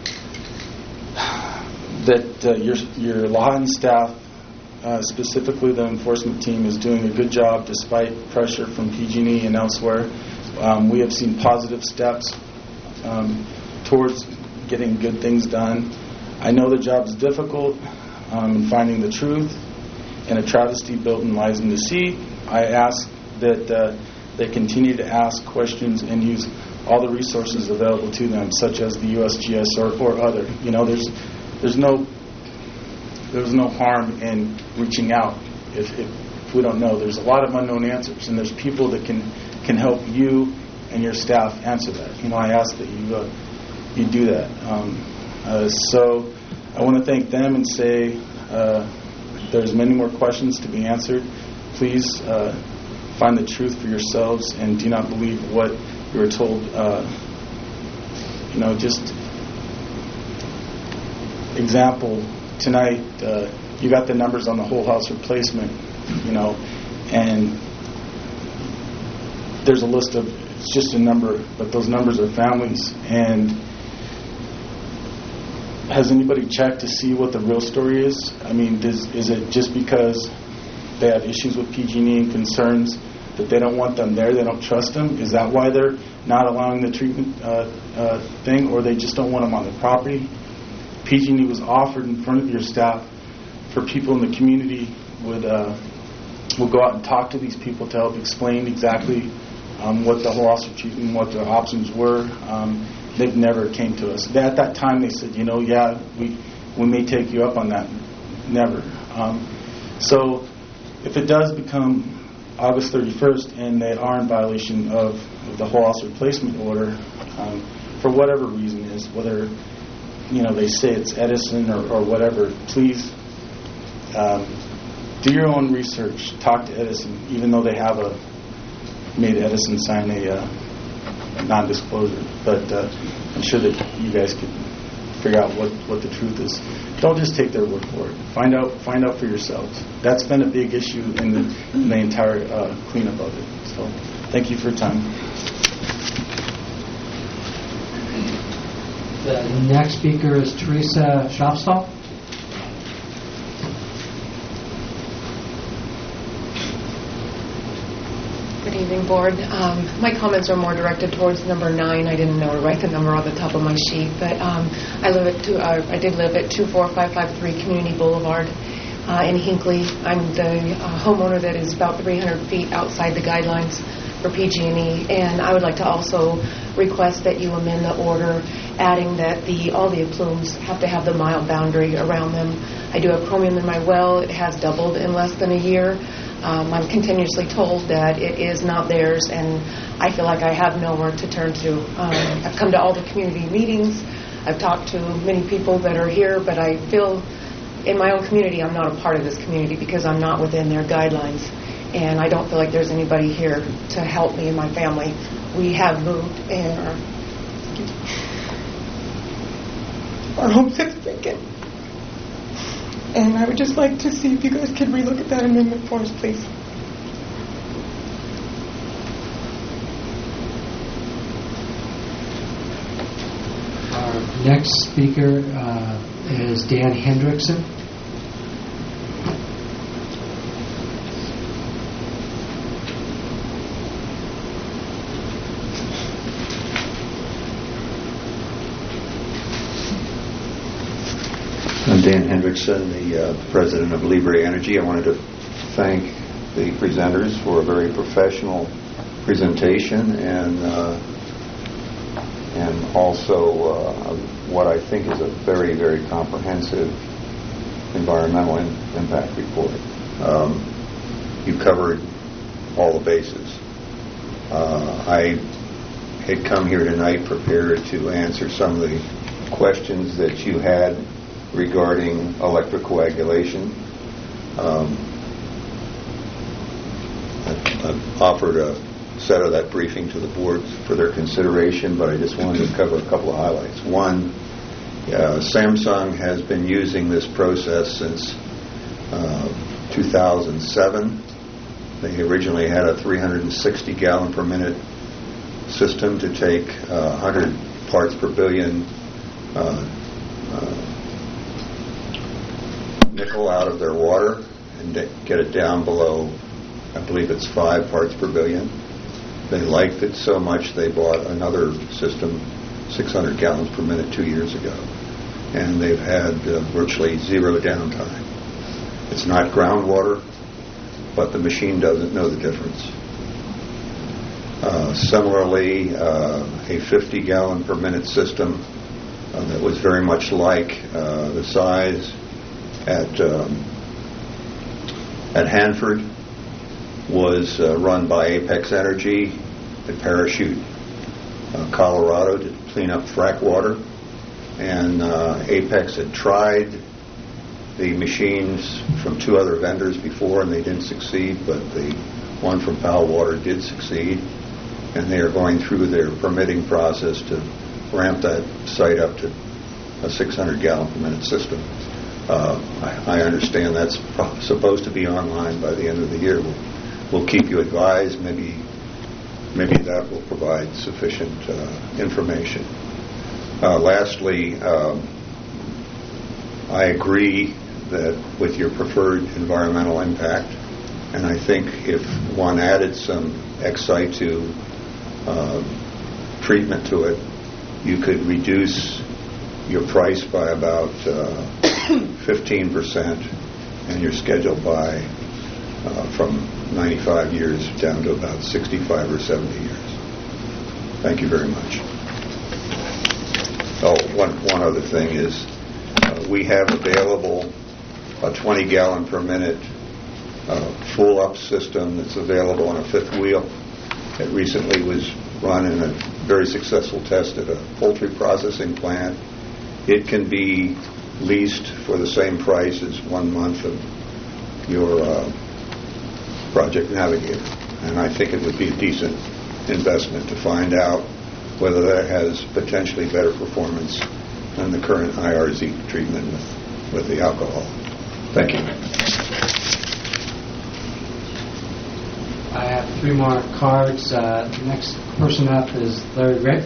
that uh, your your Lawton staff, uh, specifically the enforcement team, is doing a good job despite pressure from P G and E and elsewhere. Um, we have seen positive steps um, towards getting good things done. I know the job is difficult um, in finding the truth, and a travesty built in lies and deceit. I ask that uh, they continue to ask questions and use all the resources available to them, such as the U S G S or, or other. You know, there's there's no there's no harm in reaching out if, if we don't know. There's a lot of unknown answers, and there's people that can can help you and your staff answer that. You know, I ask that you uh, you do that. Um, uh, so I want to thank them and say uh, there's many more questions to be answered. Please uh, find the truth for yourselves, and do not believe what you were told. Uh, you know, just example tonight. Uh, you got the numbers on the whole house replacement. You know, and there's a list of. It's just a number, but those numbers are families. And has anybody checked to see what the real story is? I mean, does, is it just because they have issues with P G and E and concerns that they don't want them there, they don't trust them? Is that why they're not allowing the treatment uh, uh, thing, or they just don't want them on the property? P G and E was offered in front of your staff for people in the community would uh, would go out and talk to these people to help explain exactly um, what the whole house treatment, what their options were. Um, they've never came to us. At that time, they said, you know, yeah, we we may take you up on that. Never. Um, so if it does become August thirty-first and they are in violation of, of the whole house replacement order, um, for whatever reason is, whether, you know, they say it's Edison or, or whatever, please um, do your own research. Talk to Edison, even though they have a made Edison sign a uh, non-disclosure. But uh, I'm sure that you guys could figure out what, what the truth is. Don't just take their word for it. Find out find out for yourselves. That's been a big issue in the, in the entire uh, cleanup of it. So thank you for your time. The next speaker is Teresa Shopstall. Good evening, Board. Um, my comments are more directed towards number nine. I didn't know to write the number on the top of my sheet, but um, I live at two, uh, I did live at two four five five three Community Boulevard uh, in Hinckley. I'm the uh, homeowner that is about three hundred feet outside the guidelines for P G and E, and I would like to also request that you amend the order, adding that the all the plumes have to have the mile boundary around them. I do have chromium in my well. It has doubled in less than a year. Um, I'm continuously told that it is not theirs, and I feel like I have nowhere to turn to. Um, I've come to all the community meetings. I've talked to many people that are here, but I feel in my own community I'm not a part of this community because I'm not within their guidelines. and I don't feel like there's anybody here to help me and my family. We have moved, and our, our homestead's vacant. And I would just like to see if you guys could relook at that amendment for us, please. Our next speaker uh, is Dan Hendrickson. I'm Dan Hendrickson, the uh, president of Libre Energy. I wanted to thank the presenters for a very professional presentation and uh, and also uh, what I think is a very, very comprehensive environmental in, impact report. Um, you covered all the bases. Uh, I had come here tonight prepared to answer some of the questions that you had regarding electrocoagulation. Um, I, I've offered a set of that briefing to the board for their consideration, but I just wanted to cover a couple of highlights. One, uh, Samsung has been using this process since uh, two thousand seven. They originally had a three hundred sixty gallon per minute system to take uh, one hundred parts per billion uh, uh, nickel out of their water and get it down below, I believe it's five parts per billion. They liked it so much they bought another system, six hundred gallons per minute, two years ago. And they've had uh, virtually zero downtime. It's not groundwater, but the machine doesn't know the difference. Uh, similarly, uh, a fifty gallon per minute system uh, that was very much like uh, the size at um, at Hanford was uh, run by Apex Energy at Parachute, uh, Colorado, to clean up frack water. And uh, Apex had tried the machines from two other vendors before, and they didn't succeed, but the one from Powell Water did succeed. And they are going through their permitting process to ramp that site up to a six hundred gallon per minute system. Uh, I, I understand that's pro- supposed to be online by the end of the year. We'll, we'll keep you advised. Maybe maybe that will provide sufficient uh, information. Uh, lastly, um, I agree that with your preferred environmental impact, and I think if one added some ex situ uh, treatment to it, you could reduce your price by about uh, fifteen percent and your schedule by uh, from ninety-five years down to about sixty-five or seventy years. Thank you very much. Oh, one, one other thing is uh, we have available a twenty gallon per minute uh, full up system that's available on a fifth wheel. It recently was run in a very successful test at a poultry processing plant. It can be leased for the same price as one month of your uh, Project Navigator. And I think it would be a decent investment to find out whether that has potentially better performance than the current I R Z treatment with, with the alcohol. Thank you. I have three more cards. Uh, the next person up is Larry Rick.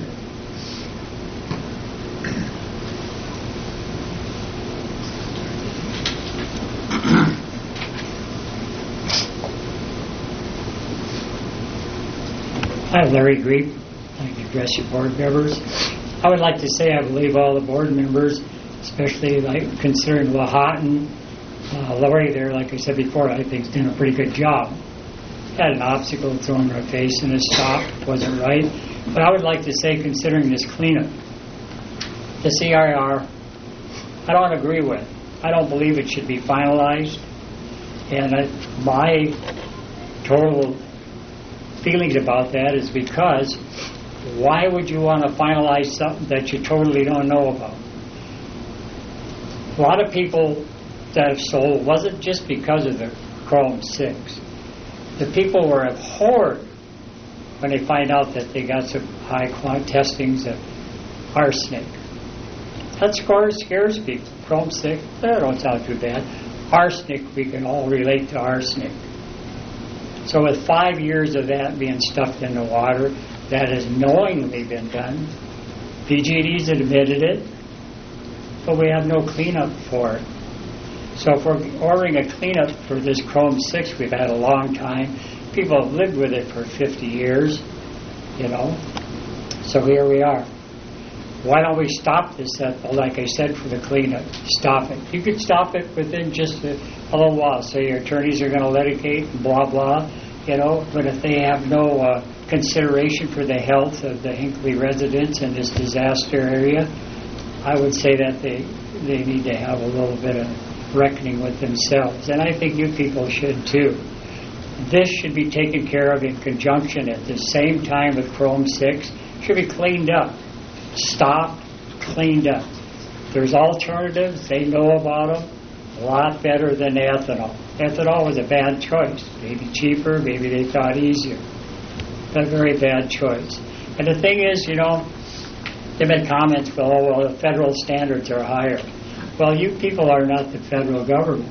Hi, Larry Greep. I'd like to address your board members. I would like to say I believe all the board members, especially like considering Wahatan, uh, Larry there, like I said before, I think has done a pretty good job. Had an obstacle thrown in our face and it stopped. Wasn't right. But I would like to say, considering this cleanup, the C I R, I don't agree with. I don't believe it should be finalized. And I, my total feelings about that is because why would you want to finalize something that you totally don't know about? A lot of people that have sold wasn't just because of the Chrome six. The people were abhorred when they find out that they got some high quantity testings of arsenic. That scares, scares people. Chrome six, that don't sound too bad. Arsenic, we can all relate to arsenic. So with five years of that being stuffed in the water, that has knowingly been done. P G and E's admitted it, but we have no cleanup for it. So if we're ordering a cleanup for this Chrome six, we've had a long time. People have lived with it for fifty years, you know. So here we are. Why don't we stop this, uh, like I said, for the cleanup? Stop it. You could stop it within just a, a little while. So your attorneys are going to litigate and blah, blah, you know. But if they have no uh, consideration for the health of the Hinckley residents in this disaster area, I would say that they, they need to have a little bit of reckoning with themselves. And I think you people should too. This should be taken care of in conjunction at the same time with Chrome six. Should be cleaned up. Stopped, cleaned up. There's alternatives. They know about them. A lot better than ethanol. Ethanol was a bad choice. Maybe cheaper, maybe they thought easier. But a very bad choice. And the thing is, you know, there have been comments, well, oh, well, the federal standards are higher. Well, you people are not the federal government.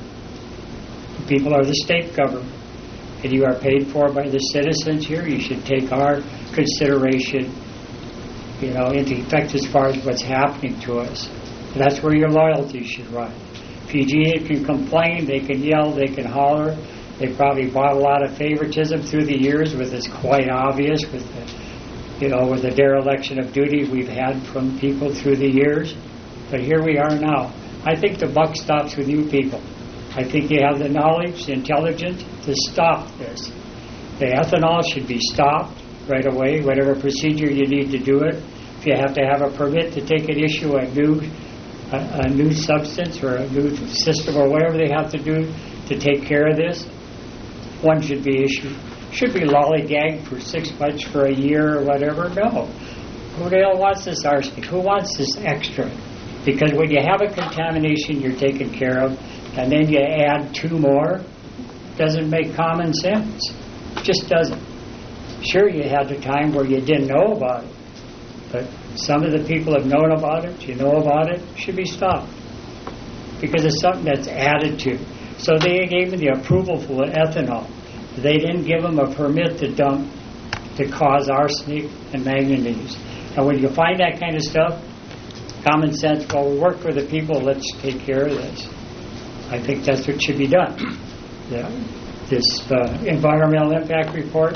You people are the state government. And you are paid for by the citizens here. You should take our consideration, you know, into effect as far as what's happening to us. And that's where your loyalty should run. P G A can complain, they can yell, they can holler. They probably bought a lot of favoritism through the years, with it's quite obvious with the, you know, with the dereliction of duty we've had from people through the years. But here we are now. I think the buck stops with you people. I think you have the knowledge, the intelligence to stop this. The ethanol should be stopped right away, whatever procedure you need to do it. If you have to have a permit to take an issue, a new a, a new substance or a new system or whatever they have to do to take care of this, one should be issued. Should be lollygagged for six months, for a year or whatever. No. Who the hell wants this arsenic? Who wants this extra? Because when you have a contamination you're taken care of, and then you add two more, doesn't make common sense. It just doesn't. Sure, you had a time where you didn't know about it, but some of the people have known about it, you know about it, should be stopped. Because it's something that's added to. So they gave them the approval for ethanol. They didn't give them a permit to dump, to cause arsenic and manganese. And when you find that kind of stuff, common sense, well, we work for the people, let's take care of this. I think that's what should be done. Yeah. This uh, environmental impact report,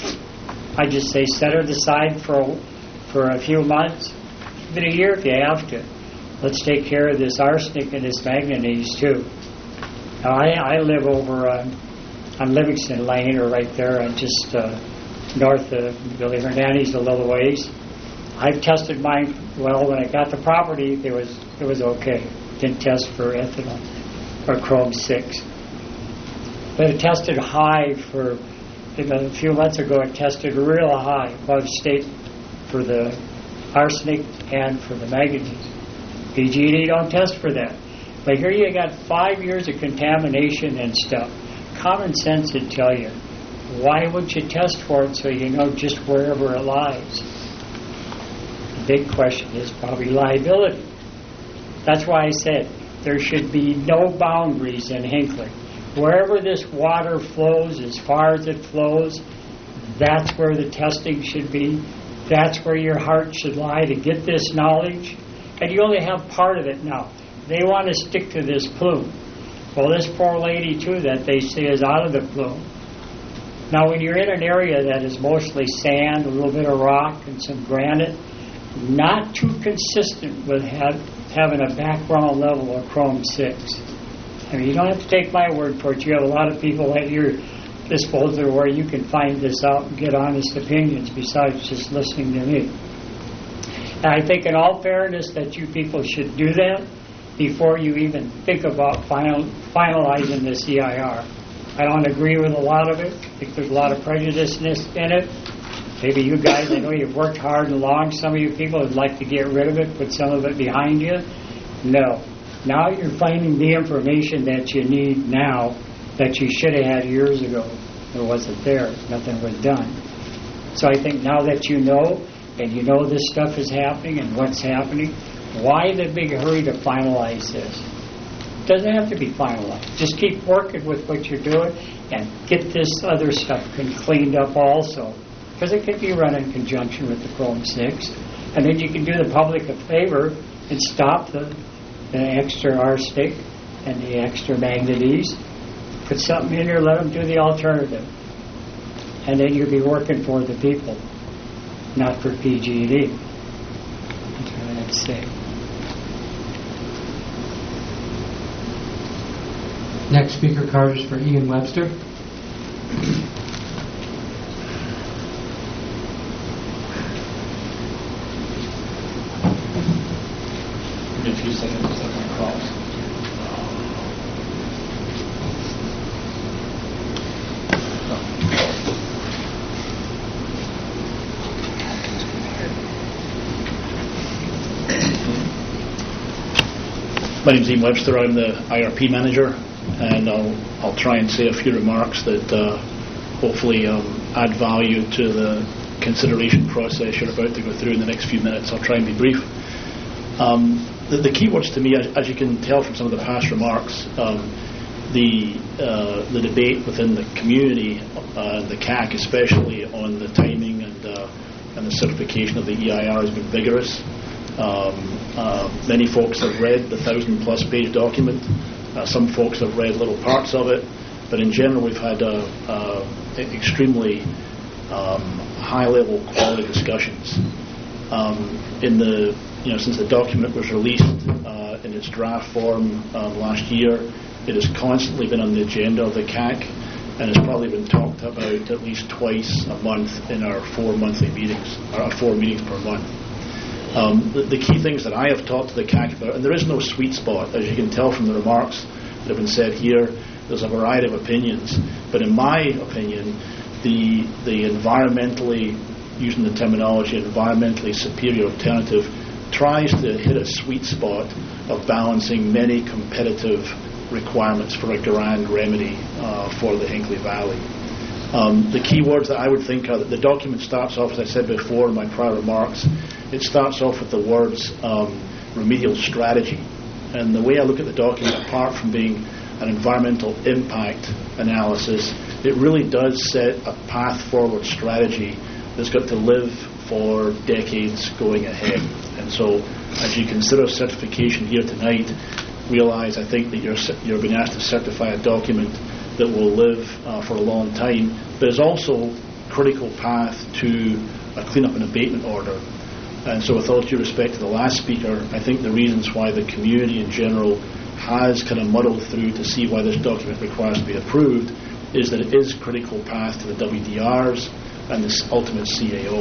I just say set it aside for a, for a few months, even a year if you have to. Let's take care of this arsenic and this manganese too. Now, I, I live over on, on Livingston Lane, or right there, on just uh, north of Billy Hernandez a little ways. I've tested mine. Well, when I got the property, it was it was okay. Didn't test for ethanol or Chrome six, but it tested high for. A few months ago, it tested real high above state for the arsenic and for the manganese. P G and E don't test for that. But here you got five years of contamination and stuff. Common sense would tell you, why would you test for it so you know just wherever it lies? The big question is probably liability. That's why I said there should be no boundaries in Hinckley. Wherever this water flows, as far as it flows, that's where the testing should be. That's where your heart should lie to get this knowledge. And you only have part of it now. They want to stick to this plume. Well, this poor lady, too, that they say is out of the plume. Now, when you're in an area that is mostly sand, a little bit of rock, and some granite, not too consistent with have, having a background level of Chrome six. I mean, you don't have to take my word for it. You have a lot of people at your disposal where you can find this out and get honest opinions besides just listening to me. And I think in all fairness that you people should do that before you even think about final, finalizing this E I R. I don't agree with a lot of it. I think there's a lot of prejudice in it. Maybe you guys, I know you've worked hard and long. Some of you people would like to get rid of it, put some of it behind you. No. Now you're finding the information that you need now that you should have had years ago. It wasn't there. Nothing was done. So I think now that you know, and you know this stuff is happening and what's happening, why the big hurry to finalize this? It doesn't have to be finalized. Just keep working with what you're doing and get this other stuff cleaned up also. Because it can be run in conjunction with the Chrome six. And then you can do the public a favor and stop the, the extra arsenic and the extra manganese. Put something in there, let them do the alternative. And then you'll be working for the people, not for P G and E. That's what I have to say. Next speaker card is for Ian Webster. In a few seconds, I'm going to cross. My name's Ian Webster. I'm the I R P manager, and I'll I'll try and say a few remarks that uh, hopefully um, add value to the consideration process you're about to go through in the next few minutes. I'll try and be brief. Um, the, the key words to me, as, as you can tell from some of the past remarks, um, the uh, the debate within the community, uh, the C A C especially, on the timing and uh, and the certification of the E I R has been vigorous. Um, uh, many folks have read the thousand plus page document. Uh, some folks have read little parts of it, but in general we've had uh, uh, extremely um, high level quality discussions. Um, in the you know since the document was released uh, in its draft form um, last year, it has constantly been on the agenda of the C A C and has probably been talked about at least twice a month in our four monthly meetings, or our four meetings per month. Um, the, the key things that I have talked to the C A C about, and there is no sweet spot, as you can tell from the remarks that have been said here, there's a variety of opinions. But in my opinion, the the environmentally, using the terminology, environmentally superior alternative tries to hit a sweet spot of balancing many competitive requirements for a grand remedy uh, for the Hinkley Valley. Um, the key words that I would think are that the document starts off, as I said before in my prior remarks, it starts off with the words um, remedial strategy. And the way I look at the document, apart from being an environmental impact analysis, it really does set a path forward strategy that's got to live for decades going ahead. And so as you consider certification here tonight, realize I think that you're, you're being asked to certify a document that will live uh, for a long time, but is also critical path to a cleanup and abatement order. And so with all due respect to the last speaker, I think the reasons why the community in general has kind of muddled through to see why this document requires to be approved is that it is critical path to the W D Rs and the ultimate C A O.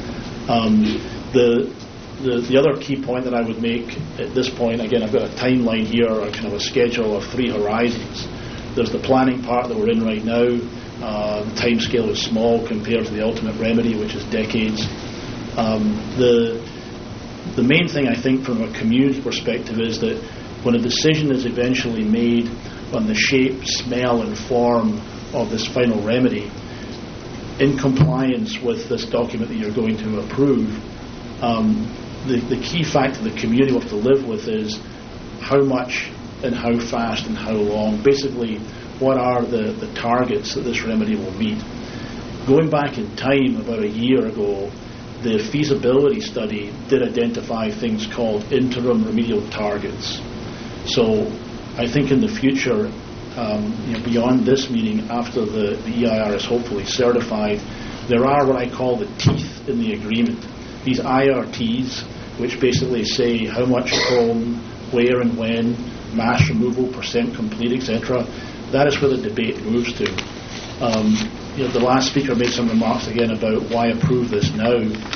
Um, the, the the other key point that I would make at this point, again, I've got a timeline here, or kind of a schedule of three horizons. There's the planning part that we're in right now. Uh, the time scale is small compared to the ultimate remedy, which is decades. Um, the the main thing I think from a community perspective is that when a decision is eventually made on the shape, smell and form of this final remedy, in compliance with this document that you're going to approve, um, the, the key factor the community will have to live with is how much and how fast and how long. Basically, what are the, the targets that this remedy will meet? Going back in time, about a year ago, the feasibility study did identify things called interim remedial targets. So I think in the future, um, you know, beyond this meeting, after the, the E I R is hopefully certified, there are what I call the teeth in the agreement. These I R Ts, which basically say how much chrome, where and when, mass removal, percent complete, et cetera. That is where the debate moves to. Um, you know, the last speaker made some remarks again about why approve this now.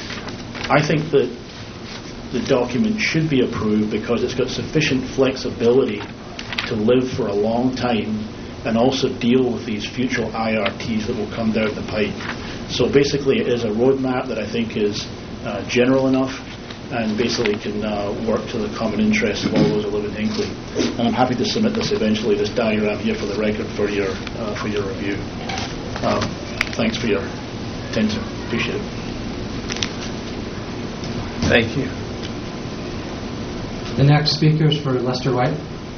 I think that the document should be approved because it's got sufficient flexibility to live for a long time and also deal with these future I R Ts that will come down the pipe. So basically it is a roadmap that I think is uh, general enough and basically can uh, work to the common interests of all those who live in Hinkley. And I'm happy to submit this eventually, this diagram here for the record for your uh, for your review. Um, thanks for your attention. Appreciate it. Thank you. The next speaker is for Lester White.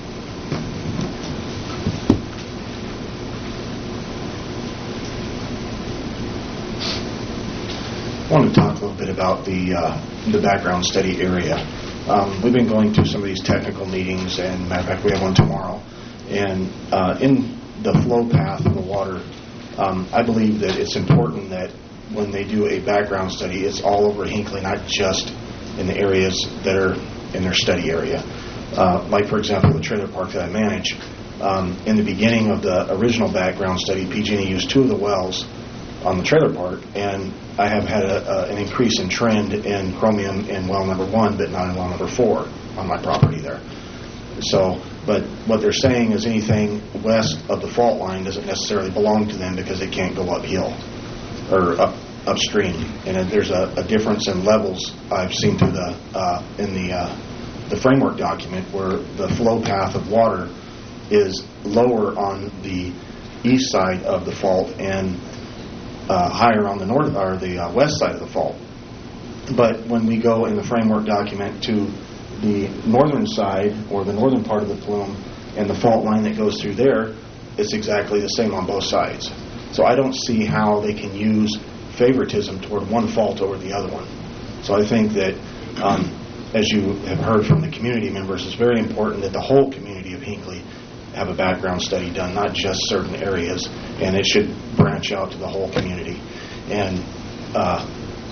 I want to talk a little bit about the uh, the background study area. Um, we've been going through some of these technical meetings, and matter of fact, we have one tomorrow. And uh, in the flow path of the water, um, I believe that it's important that when they do a background study, it's all over Hinckley, not just in the areas that are in their study area. Uh, like, for example, the trailer park that I manage. Um, in the beginning of the original background study, P G and E used two of the wells on the trailer park, and I have had a, a, an increase in trend in chromium in well number one, but not in well number four on my property there. So, but what they're saying is anything west of the fault line doesn't necessarily belong to them because they can't go uphill or up upstream. And there's a, a difference in levels I've seen through the uh, in the uh, the framework document where the flow path of water is lower on the east side of the fault and uh, higher on the north or the uh, west side of the fault. But when we go in the framework document to the northern side or the northern part of the plume and the fault line that goes through there, it's exactly the same on both sides. So I don't see how they can use favoritism toward one fault over the other one. So I think that, um, as you have heard from the community members, it's very important that the whole community of Hinckley have a background study done, not just certain areas, and it should branch out to the whole community. And uh,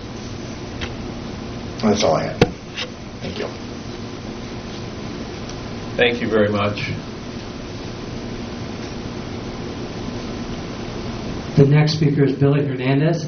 that's all I had. Thank you. Thank you very much. The next speaker is Billy Hernandez.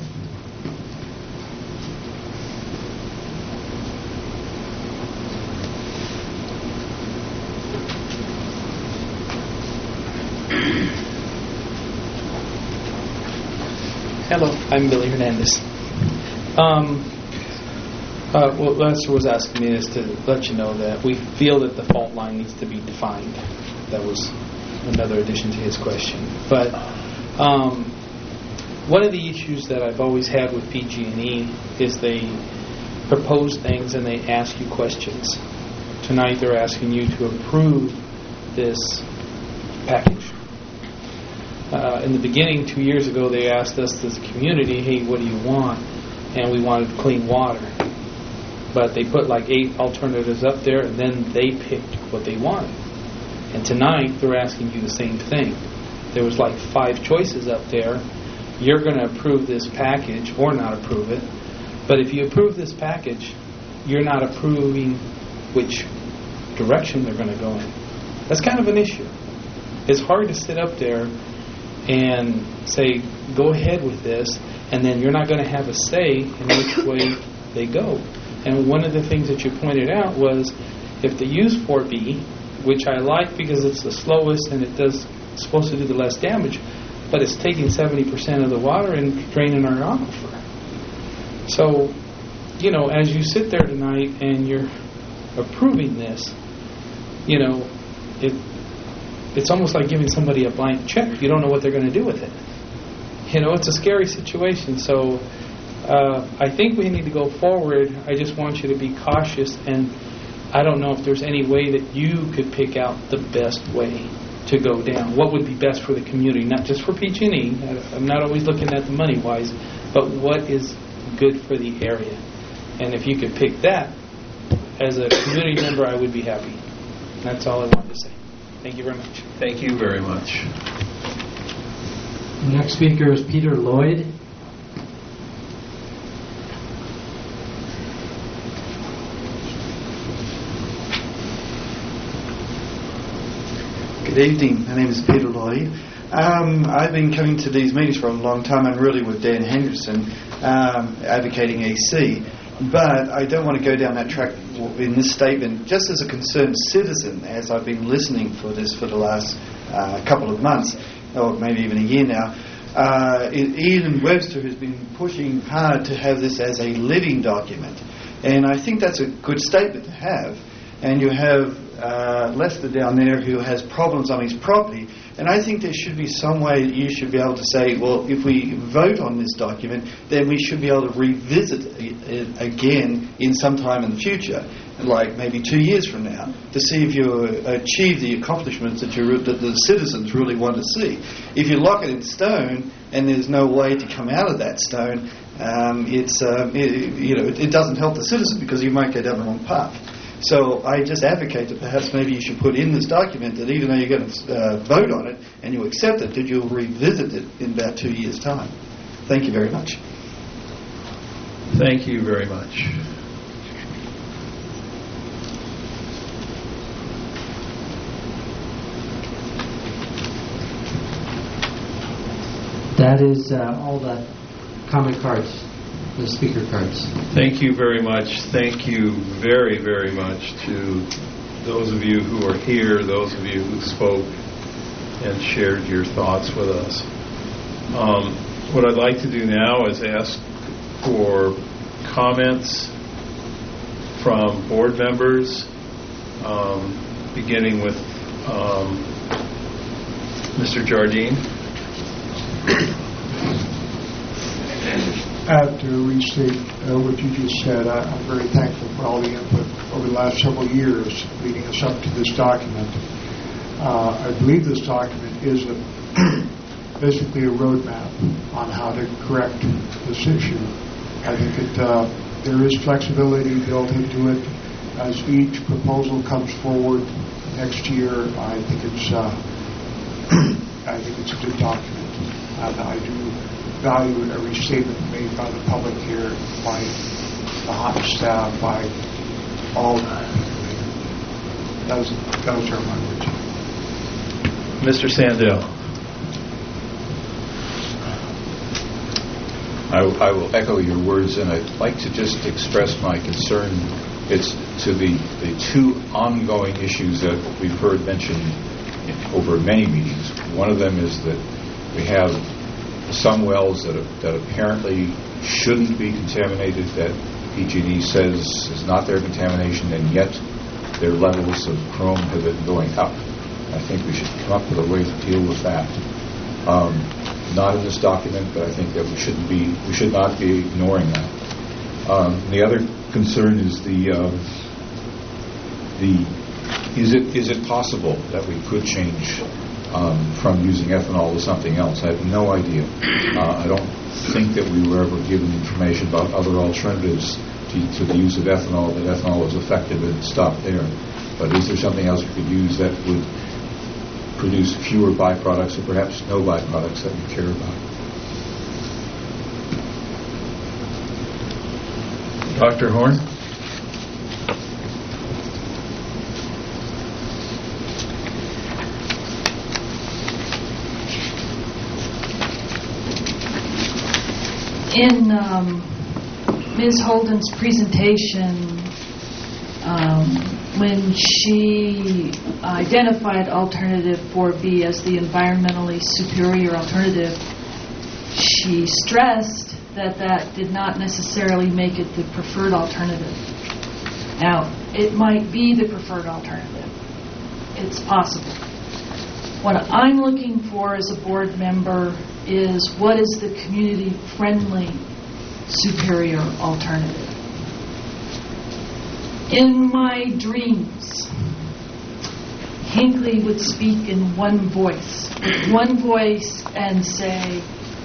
Hello, I'm Billy Hernandez. Um, uh, what Lester was asking me is to let you know that we feel that the fault line needs to be defined. That was another addition to his question. But um, one of the issues that I've always had with P G and E is they propose things and they ask you questions. Tonight they're asking you to approve this package. Uh, in the beginning, two years ago, they asked us as a community, hey, what do you want? And we wanted clean water. But they put like eight alternatives up there, and then they picked what they wanted. And tonight, they're asking you the same thing. There was like five choices up there. You're going to approve this package or not approve it. But if you approve this package, you're not approving which direction they're going to go in. That's kind of an issue. It's hard to sit up there and say, go ahead with this, and then you're not going to have a say in which way they go. And one of the things that you pointed out was if they use four B, which I like because it's the slowest and it does it's supposed to do the less damage, but it's taking seventy percent of the water and draining our aquifer. So, you know, as you sit there tonight and you're approving this, you know, it it's almost like giving somebody a blank check. You don't know what they're going to do with it. You know, it's a scary situation. So uh, I think we need to go forward. I just want you to be cautious, and I don't know if there's any way that you could pick out the best way to go down. What would be best for the community, not just for P G and E. I'm not always looking at the money-wise, but what is good for the area. And if you could pick that, as a community member, I would be happy. That's all I wanted to say. Thank you very much. Thank you very much. The next speaker is Peter Lloyd. Good evening. My name is Peter Lloyd. Um, I've been coming to these meetings for a long time and really with Dan Henderson um, advocating A C. But I don't want to go down that track in this statement. Just as a concerned citizen, as I've been listening for this for the last uh, couple of months, or maybe even a year now, uh, Ian Webster has been pushing hard to have this as a living document. And I think that's a good statement to have. And you have uh, Lester down there who has problems on his property, and I think there should be some way that you should be able to say, well, if we vote on this document, then we should be able to revisit it again in some time in the future, like maybe two years from now, to see if you achieve the accomplishments that, you, that the citizens really want to see. If you lock it in stone and there's no way to come out of that stone, um, it's uh, it, you know it, it doesn't help the citizen because you might go down the wrong path. So I just advocate that perhaps maybe you should put in this document that even though you're going to uh, vote on it and you accept it, that you'll revisit it in about two years' time. Thank you very much. Thank you very much. That is uh, all the comment cards, the speaker cards. Thank you very much. Thank you very, very much to those of you who are here, those of you who spoke and shared your thoughts with us. Um, what I'd like to do now is ask for comments from board members, um, beginning with um, Mister Jardine. I have to restate uh, what you just said. I, I'm very thankful for all the input over the last several years leading us up to this document. Uh, I believe this document is a, basically a roadmap on how to correct this issue. I think it, uh, there is flexibility built into it. As each proposal comes forward next year, I think it's uh, I think it's a good document. And I do value every statement made by the public here, by the H O P staff, by all of that. Those, those are my words. Mister Sandell. I, I will echo your words, and I'd like to just express my concern. It's to the, the two ongoing issues that we've heard mentioned in, over many meetings. One of them is that we have some wells that, are, that apparently shouldn't be contaminated, that P G and E says is not their contamination, and yet their levels of chrome have been going up. I think we should come up with a way to deal with that. Um, not in this document, but I think that we shouldn't be, we should not be ignoring that. Um, the other concern is the uh, the is it is it possible that we could change um, from using ethanol to something else? I have no idea. Uh, I don't think that we were ever given information about other alternatives to, to the use of ethanol, that ethanol was effective and stopped there. But is there something else we could use that would produce fewer byproducts, or perhaps no byproducts that we care about? Doctor Horn? In um, Miz Holden's presentation, um, when she identified alternative four B as the environmentally superior alternative, she stressed that that did not necessarily make it the preferred alternative. Now, it might be the preferred alternative. It's possible. What I'm looking for as a board member is what is the community-friendly superior alternative. In my dreams, Hinckley would speak in one voice, with one voice, and say,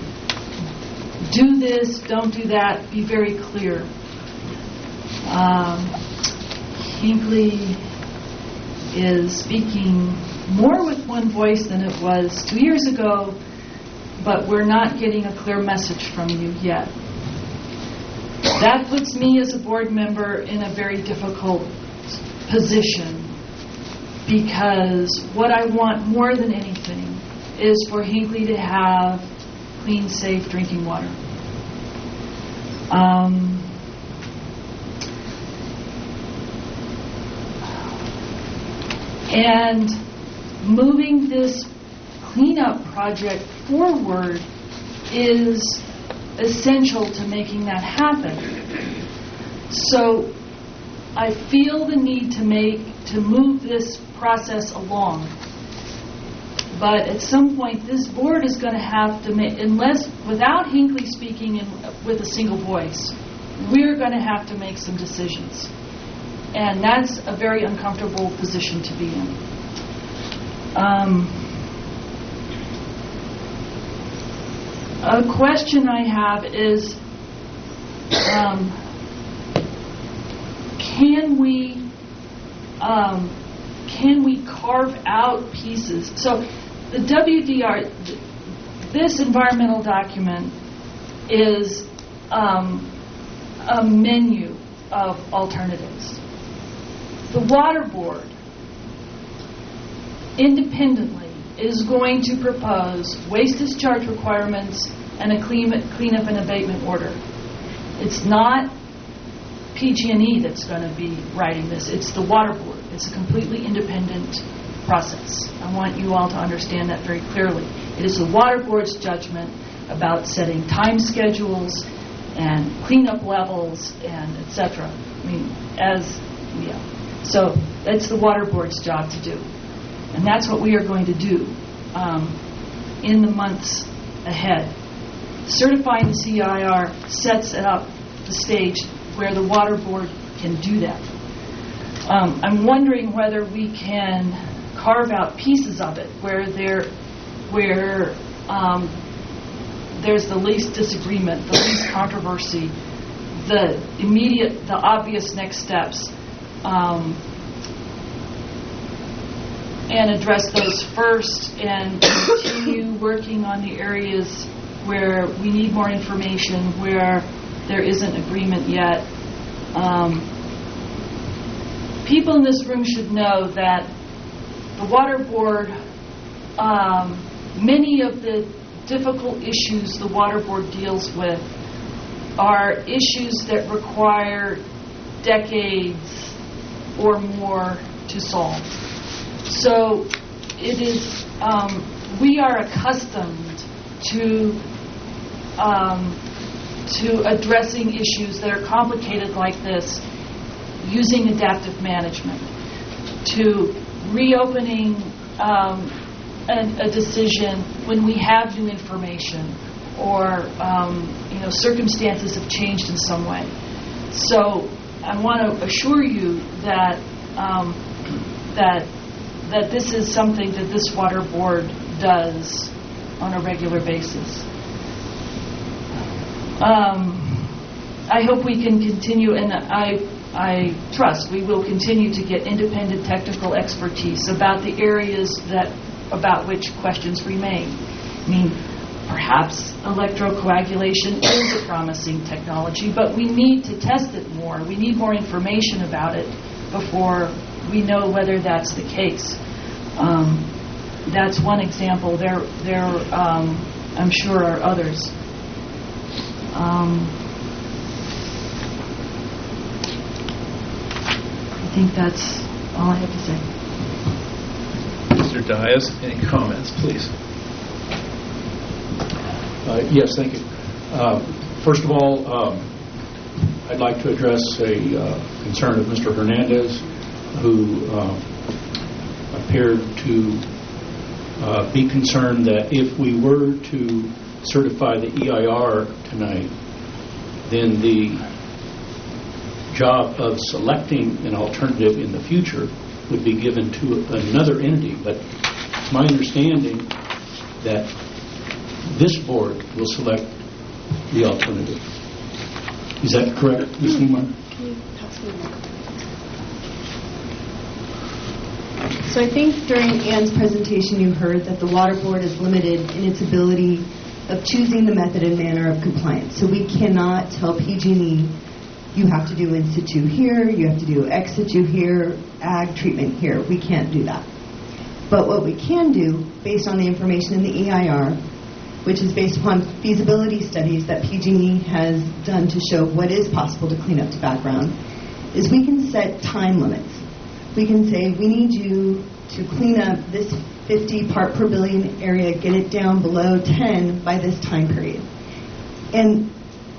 do this, don't do that, be very clear. Um, Hinckley is speaking more with one voice than it was two years ago, but we're not getting a clear message from you yet. That puts me as a board member in a very difficult position, because what I want more than anything is for Hinckley to have clean, safe drinking water. Um, and moving this cleanup project forward is essential to making that happen. So I feel the need to make to move this process along. But at some point, this board is going to have to make, unless, without Hinckley speaking in, with a single voice, we're going to have to make some decisions. And that's a very uncomfortable position to be in. Um, a question I have is, um, can we um, can we carve out pieces? So the W D R, this environmental document is um, a menu of alternatives. The Water Board independently is going to propose waste discharge requirements and a clean, cleanup and abatement order. It's not P G and E that's going to be writing this. It's the Water Board. It's a completely independent process. I want you all to understand that very clearly. It is the Water Board's judgment about setting time schedules and cleanup levels and et cetera. I mean, as, yeah. So that's the Water Board's job to do. And that's what we are going to do um, in the months ahead. Certifying the C I R sets it up the stage where the Water Board can do that. Um, I'm wondering whether we can carve out pieces of it where there, where um, there's the least disagreement, the least controversy, the immediate, the obvious next steps, um, and address those first and continue working on the areas where we need more information, where there isn't agreement yet. Um, people in this room should know that the Water Board, um, many of the difficult issues the Water Board deals with are issues that require decades or more to solve. So it is, um, we are accustomed to um, to addressing issues that are complicated like this using adaptive management, to reopening um, a, a decision when we have new information or um, you know circumstances have changed in some way. So I want to assure you that um, that that this is something that this Water Board does on a regular basis. Um, I hope we can continue, and I I trust we will continue to get independent technical expertise about the areas that about which questions remain. I mean, perhaps electrocoagulation is a promising technology, but we need to test it more. We need more information about it before we know whether that's the case. Um, that's one example. There, there, um, I'm sure, are others. Um, I think that's all I have to say. Mister Dias, any comments, please? Uh, yes, thank you. Uh, first of all, um, I'd like to address a uh, concern of Mister Hernandez, who uh, appeared to uh, be concerned that if we were to certify the E I R tonight, then the job of selecting an alternative in the future would be given to another entity. But it's my understanding that this board will select the alternative. Is that correct, Miz Newman? So I think during Ann's presentation you heard that the Water Board is limited in its ability of choosing the method and manner of compliance. So we cannot tell P G and E, you have to do in situ here, you have to do ex situ here, ag treatment here. We can't do that. But what we can do, based on the information in the E I R, which is based upon feasibility studies that P G and E has done to show what is possible to clean up to background, is we can set time limits. We can say, we need you to clean up this fifty part per billion area, get it down below ten by this time period. And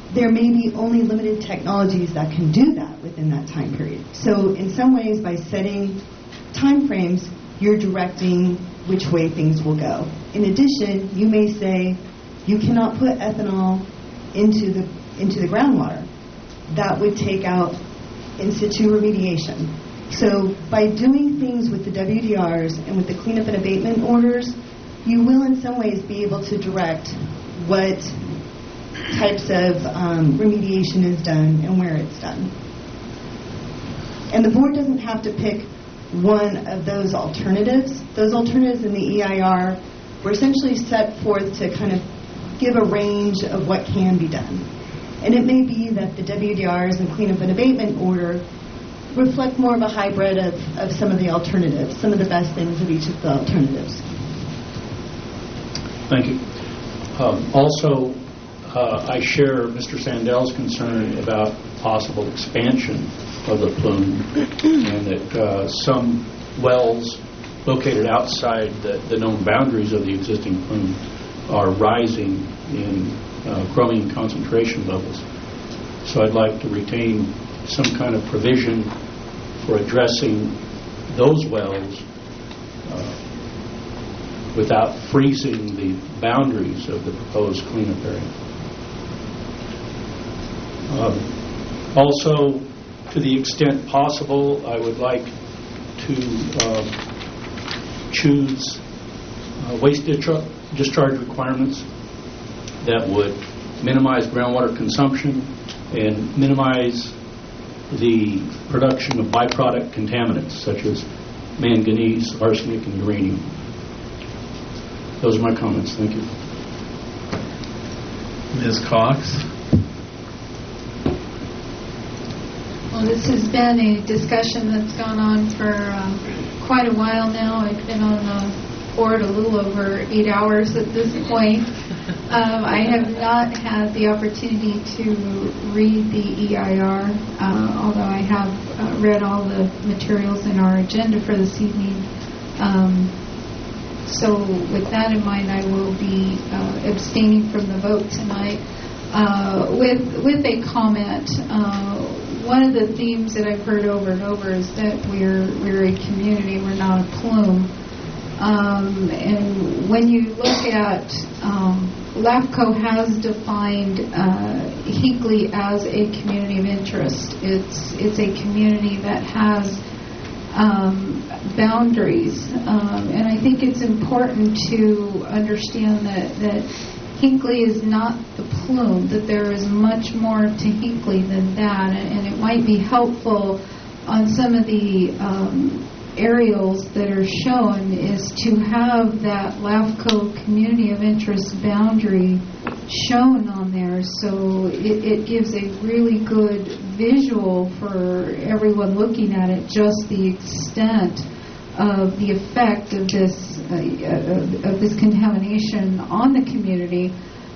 there may be only limited technologies that can do that within that time period. So in some ways, by setting time frames, you're directing which way things will go. In addition, you may say you cannot put ethanol into the into the groundwater. That would take out in situ remediation. So by doing things with the W D Rs and with the cleanup and abatement orders, you will in some ways be able to direct what types of um, remediation is done and where it's done. And the board doesn't have to pick one of those alternatives. Those alternatives in the E I R were essentially set forth to kind of give a range of what can be done. And it may be that the W D Rs and cleanup and abatement order reflect more of a hybrid of, of some of the alternatives, some of the best things of each of the alternatives. Thank you. Um, also, uh, I share Mister Sandel's concern about possible expansion of the plume, and that uh, some wells located outside the, the known boundaries of the existing plume are rising in uh, growing concentration levels. So I'd like to retain some kind of provision for addressing those wells uh, without freezing the boundaries of the proposed cleanup area. Um, also, to the extent possible, I would like to uh, choose uh, waste discharge requirements that would minimize groundwater consumption and minimize the production of byproduct contaminants such as manganese, arsenic, and uranium. Those are my comments. Thank you. Miz Cox? Well, this has been a discussion that's gone on for um, quite a while now. I've been on the board a little over eight hours at this point. Um, I have not had the opportunity to read the E I R, uh, although I have uh, read all the materials in our agenda for this evening. Um, so with that in mind, I will be uh, abstaining from the vote tonight. Uh, with, with a comment, uh, one of the themes that I've heard over and over is that we're, we're a community, we're not a plume. Um, and when you look at, um, LAFCO has defined uh, Hinkley as a community of interest. It's it's a community that has um, boundaries, um, and I think it's important to understand that that Hinkley is not the plume. That there is much more to Hinkley than that, and, and it might be helpful on some of the um, aerials that are shown is to have that LAFCO community of interest boundary shown on there, so it, it gives a really good visual for everyone looking at it, just the extent of the effect of this uh, of, of this contamination on the community.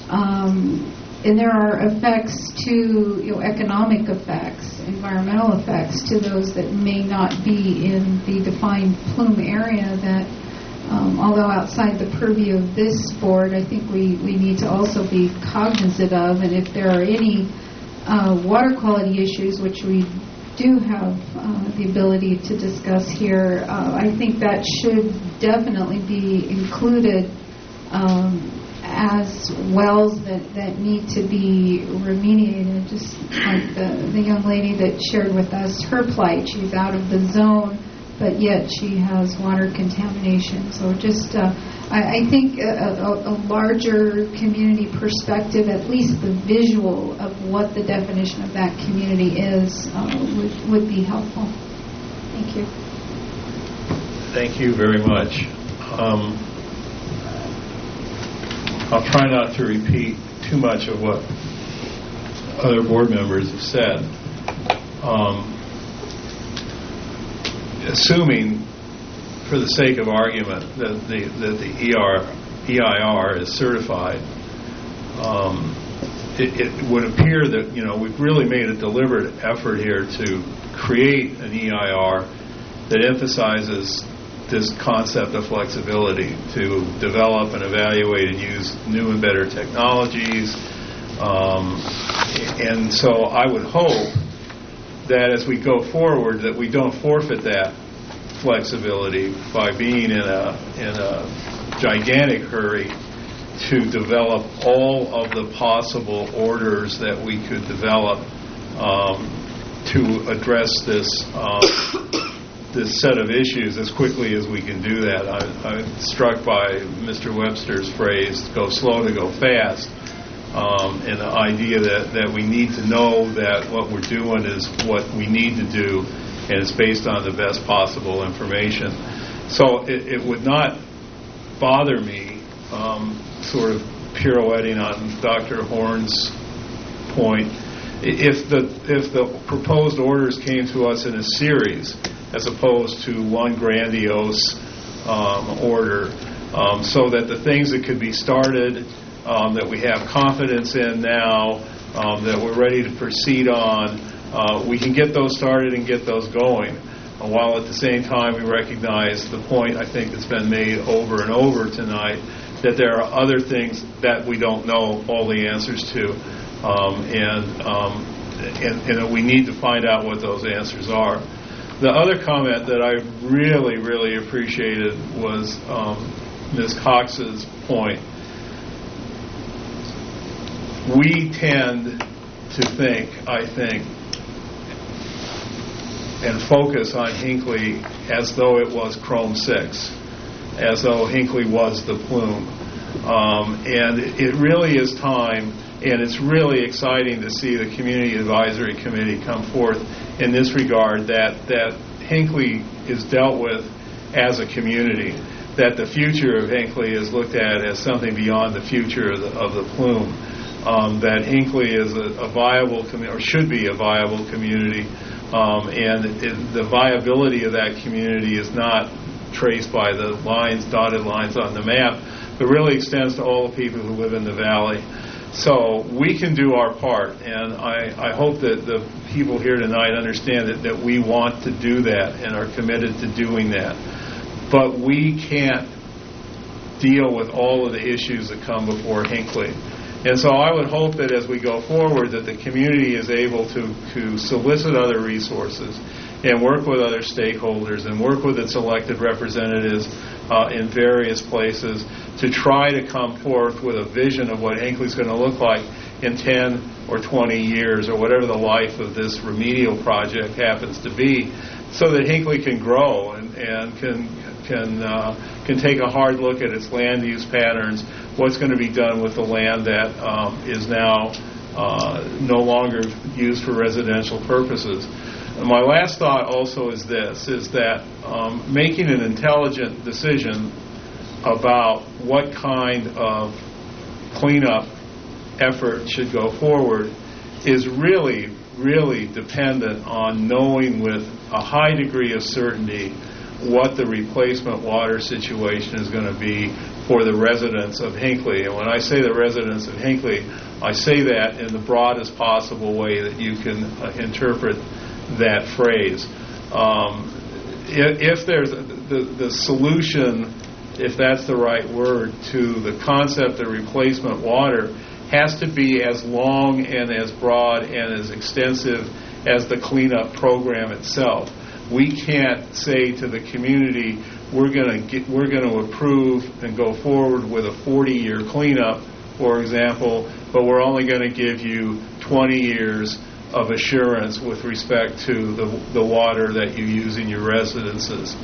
Um, And there are effects to, you know, economic effects, environmental effects to those that may not be in the defined plume area that, um, although outside the purview of this board, I think we, we need to also be cognizant of. And if there are any uh, water quality issues, which we do have uh, the ability to discuss here, uh, I think that should definitely be included um, as wells that, that need to be remediated, just like the, the young lady that shared with us her plight. She's out of the zone, but yet she has water contamination. So just, uh, I, I think a, a, a larger community perspective, at least the visual of what the definition of that community is, uh, would, would be helpful. Thank you. Thank you very much. Um, I'll try not to repeat too much of what other board members have said. Um, assuming, for the sake of argument, that the that the E R, E I R is certified, um, it, it would appear that, you know, we've really made a deliberate effort here to create an E I R that emphasizes this concept of flexibility to develop and evaluate and use new and better technologies, Um, and so I would hope that as we go forward that we don't forfeit that flexibility by being in a in a gigantic hurry to develop all of the possible orders that we could develop um, to address this um, this set of issues as quickly as we can do that. I, I'm struck by Mister Webster's phrase, go slow to go fast, um, and the idea that, that we need to know that what we're doing is what we need to do, and it's based on the best possible information. So it, it would not bother me, um, sort of pirouetting on Doctor Horn's point, if the if the proposed orders came to us in a series as opposed to one grandiose um, order, um, so that the things that could be started, um, that we have confidence in now, um, that we're ready to proceed on, uh, we can get those started and get those going. Uh, while at the same time we recognize the point I think that's been made over and over tonight, that there are other things that we don't know all the answers to, um, and, um, and, and we need to find out what those answers are. The other comment that I really, really appreciated was um, Miz Cox's point. We tend to think, I think, and focus on Hinckley as though it was Chrome six, as though Hinckley was the plume. Um, and it really is time, and it's really exciting to see the Community Advisory Committee come forth in this regard, that, that Hinckley is dealt with as a community, that the future of Hinckley is looked at as something beyond the future of the, of the plume, um, that Hinckley is a, a viable community, or should be a viable community, um, and it, the viability of that community is not traced by the lines, dotted lines on the map, but really extends to all the people who live in the valley. So we can do our part, and I, I hope that the people here tonight understand that, that we want to do that and are committed to doing that. But we can't deal with all of the issues that come before Hinckley. And so I would hope that as we go forward that the community is able to, to solicit other resources and work with other stakeholders and work with its elected representatives uh, in various places to try to come forth with a vision of what Hinckley's going to look like in ten or twenty years, or whatever the life of this remedial project happens to be, so that Hinckley can grow and, and can can uh, can take a hard look at its land use patterns, what's going to be done with the land that um, is now uh, no longer used for residential purposes. And my last thought also is this, is that um, making an intelligent decision about what kind of cleanup effort should go forward is really, really dependent on knowing with a high degree of certainty what the replacement water situation is going to be for the residents of Hinckley. And when I say the residents of Hinckley, I say that in the broadest possible way that you can uh, interpret that phrase. Um, if, if there's the, the solution, if that's the right word, to the concept of replacement water has to be as long and as broad and as extensive as the cleanup program itself. We can't say to the community, we're going to we're going to approve and go forward with a forty-year cleanup, for example, but we're only going to give you twenty years of assurance with respect to the the water that you use in your residences.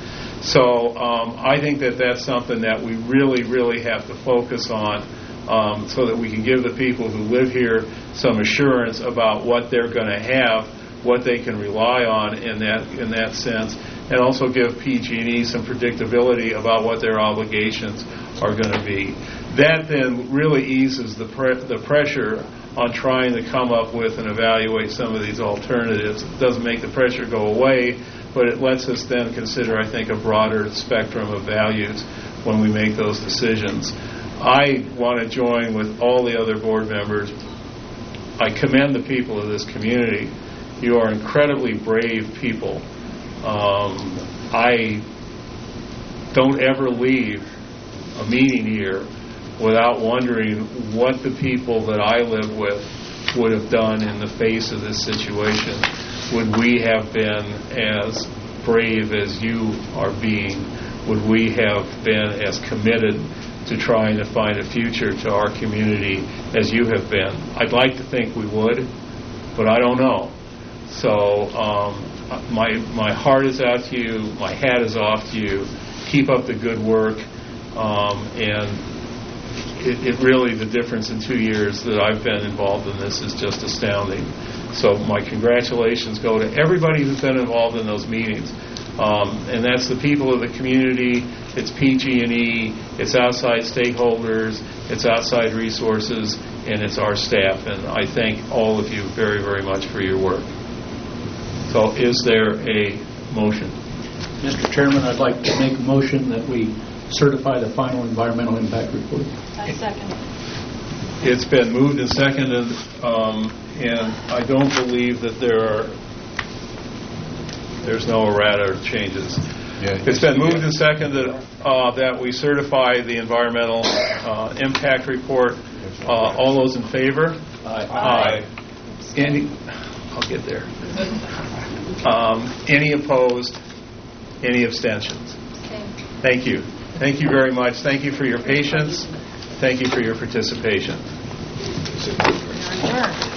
So um, I think that that's something that we really, really have to focus on, um, so that we can give the people who live here some assurance about what they're going to have, what they can rely on in that in that sense, and also give P G and E some predictability about what their obligations are going to be. That then really eases the pre- the pressure on trying to come up with and evaluate some of these alternatives. It doesn't make the pressure go away, but it lets us then consider, I think, a broader spectrum of values when we make those decisions. I want to join with all the other board members. I commend the people of this community. You are incredibly brave people. Um, I don't ever leave a meeting here without wondering what the people that I live with would have done in the face of this situation. Would we have been as brave as you are being? Would we have been as committed to trying to find a future to our community as you have been? I'd like to think we would, but I don't know. So um, my my heart is out to you. My hat is off to you. Keep up the good work. Um, and it, it really, the difference in two years that I've been involved in this is just astounding. So my congratulations go to everybody who's been involved in those meetings. Um, and that's the people of the community, it's P G and E, it's outside stakeholders, it's outside resources, and it's our staff. And I thank all of you very, very much for your work. So is there a motion? Mister Chairman, I'd like to make a motion that we certify the final environmental impact report. I second. It's been moved and seconded, um, and I don't believe that there are There's no errata or changes. Yeah, it's been moved and seconded uh, that we certify the environmental uh, impact report. Uh, all those in favor? Aye. Aye. Any? I'll get there. Um, any opposed? Any abstentions? Okay. Thank you. Thank you very much. Thank you for your patience. Thank you for your participation. Sure.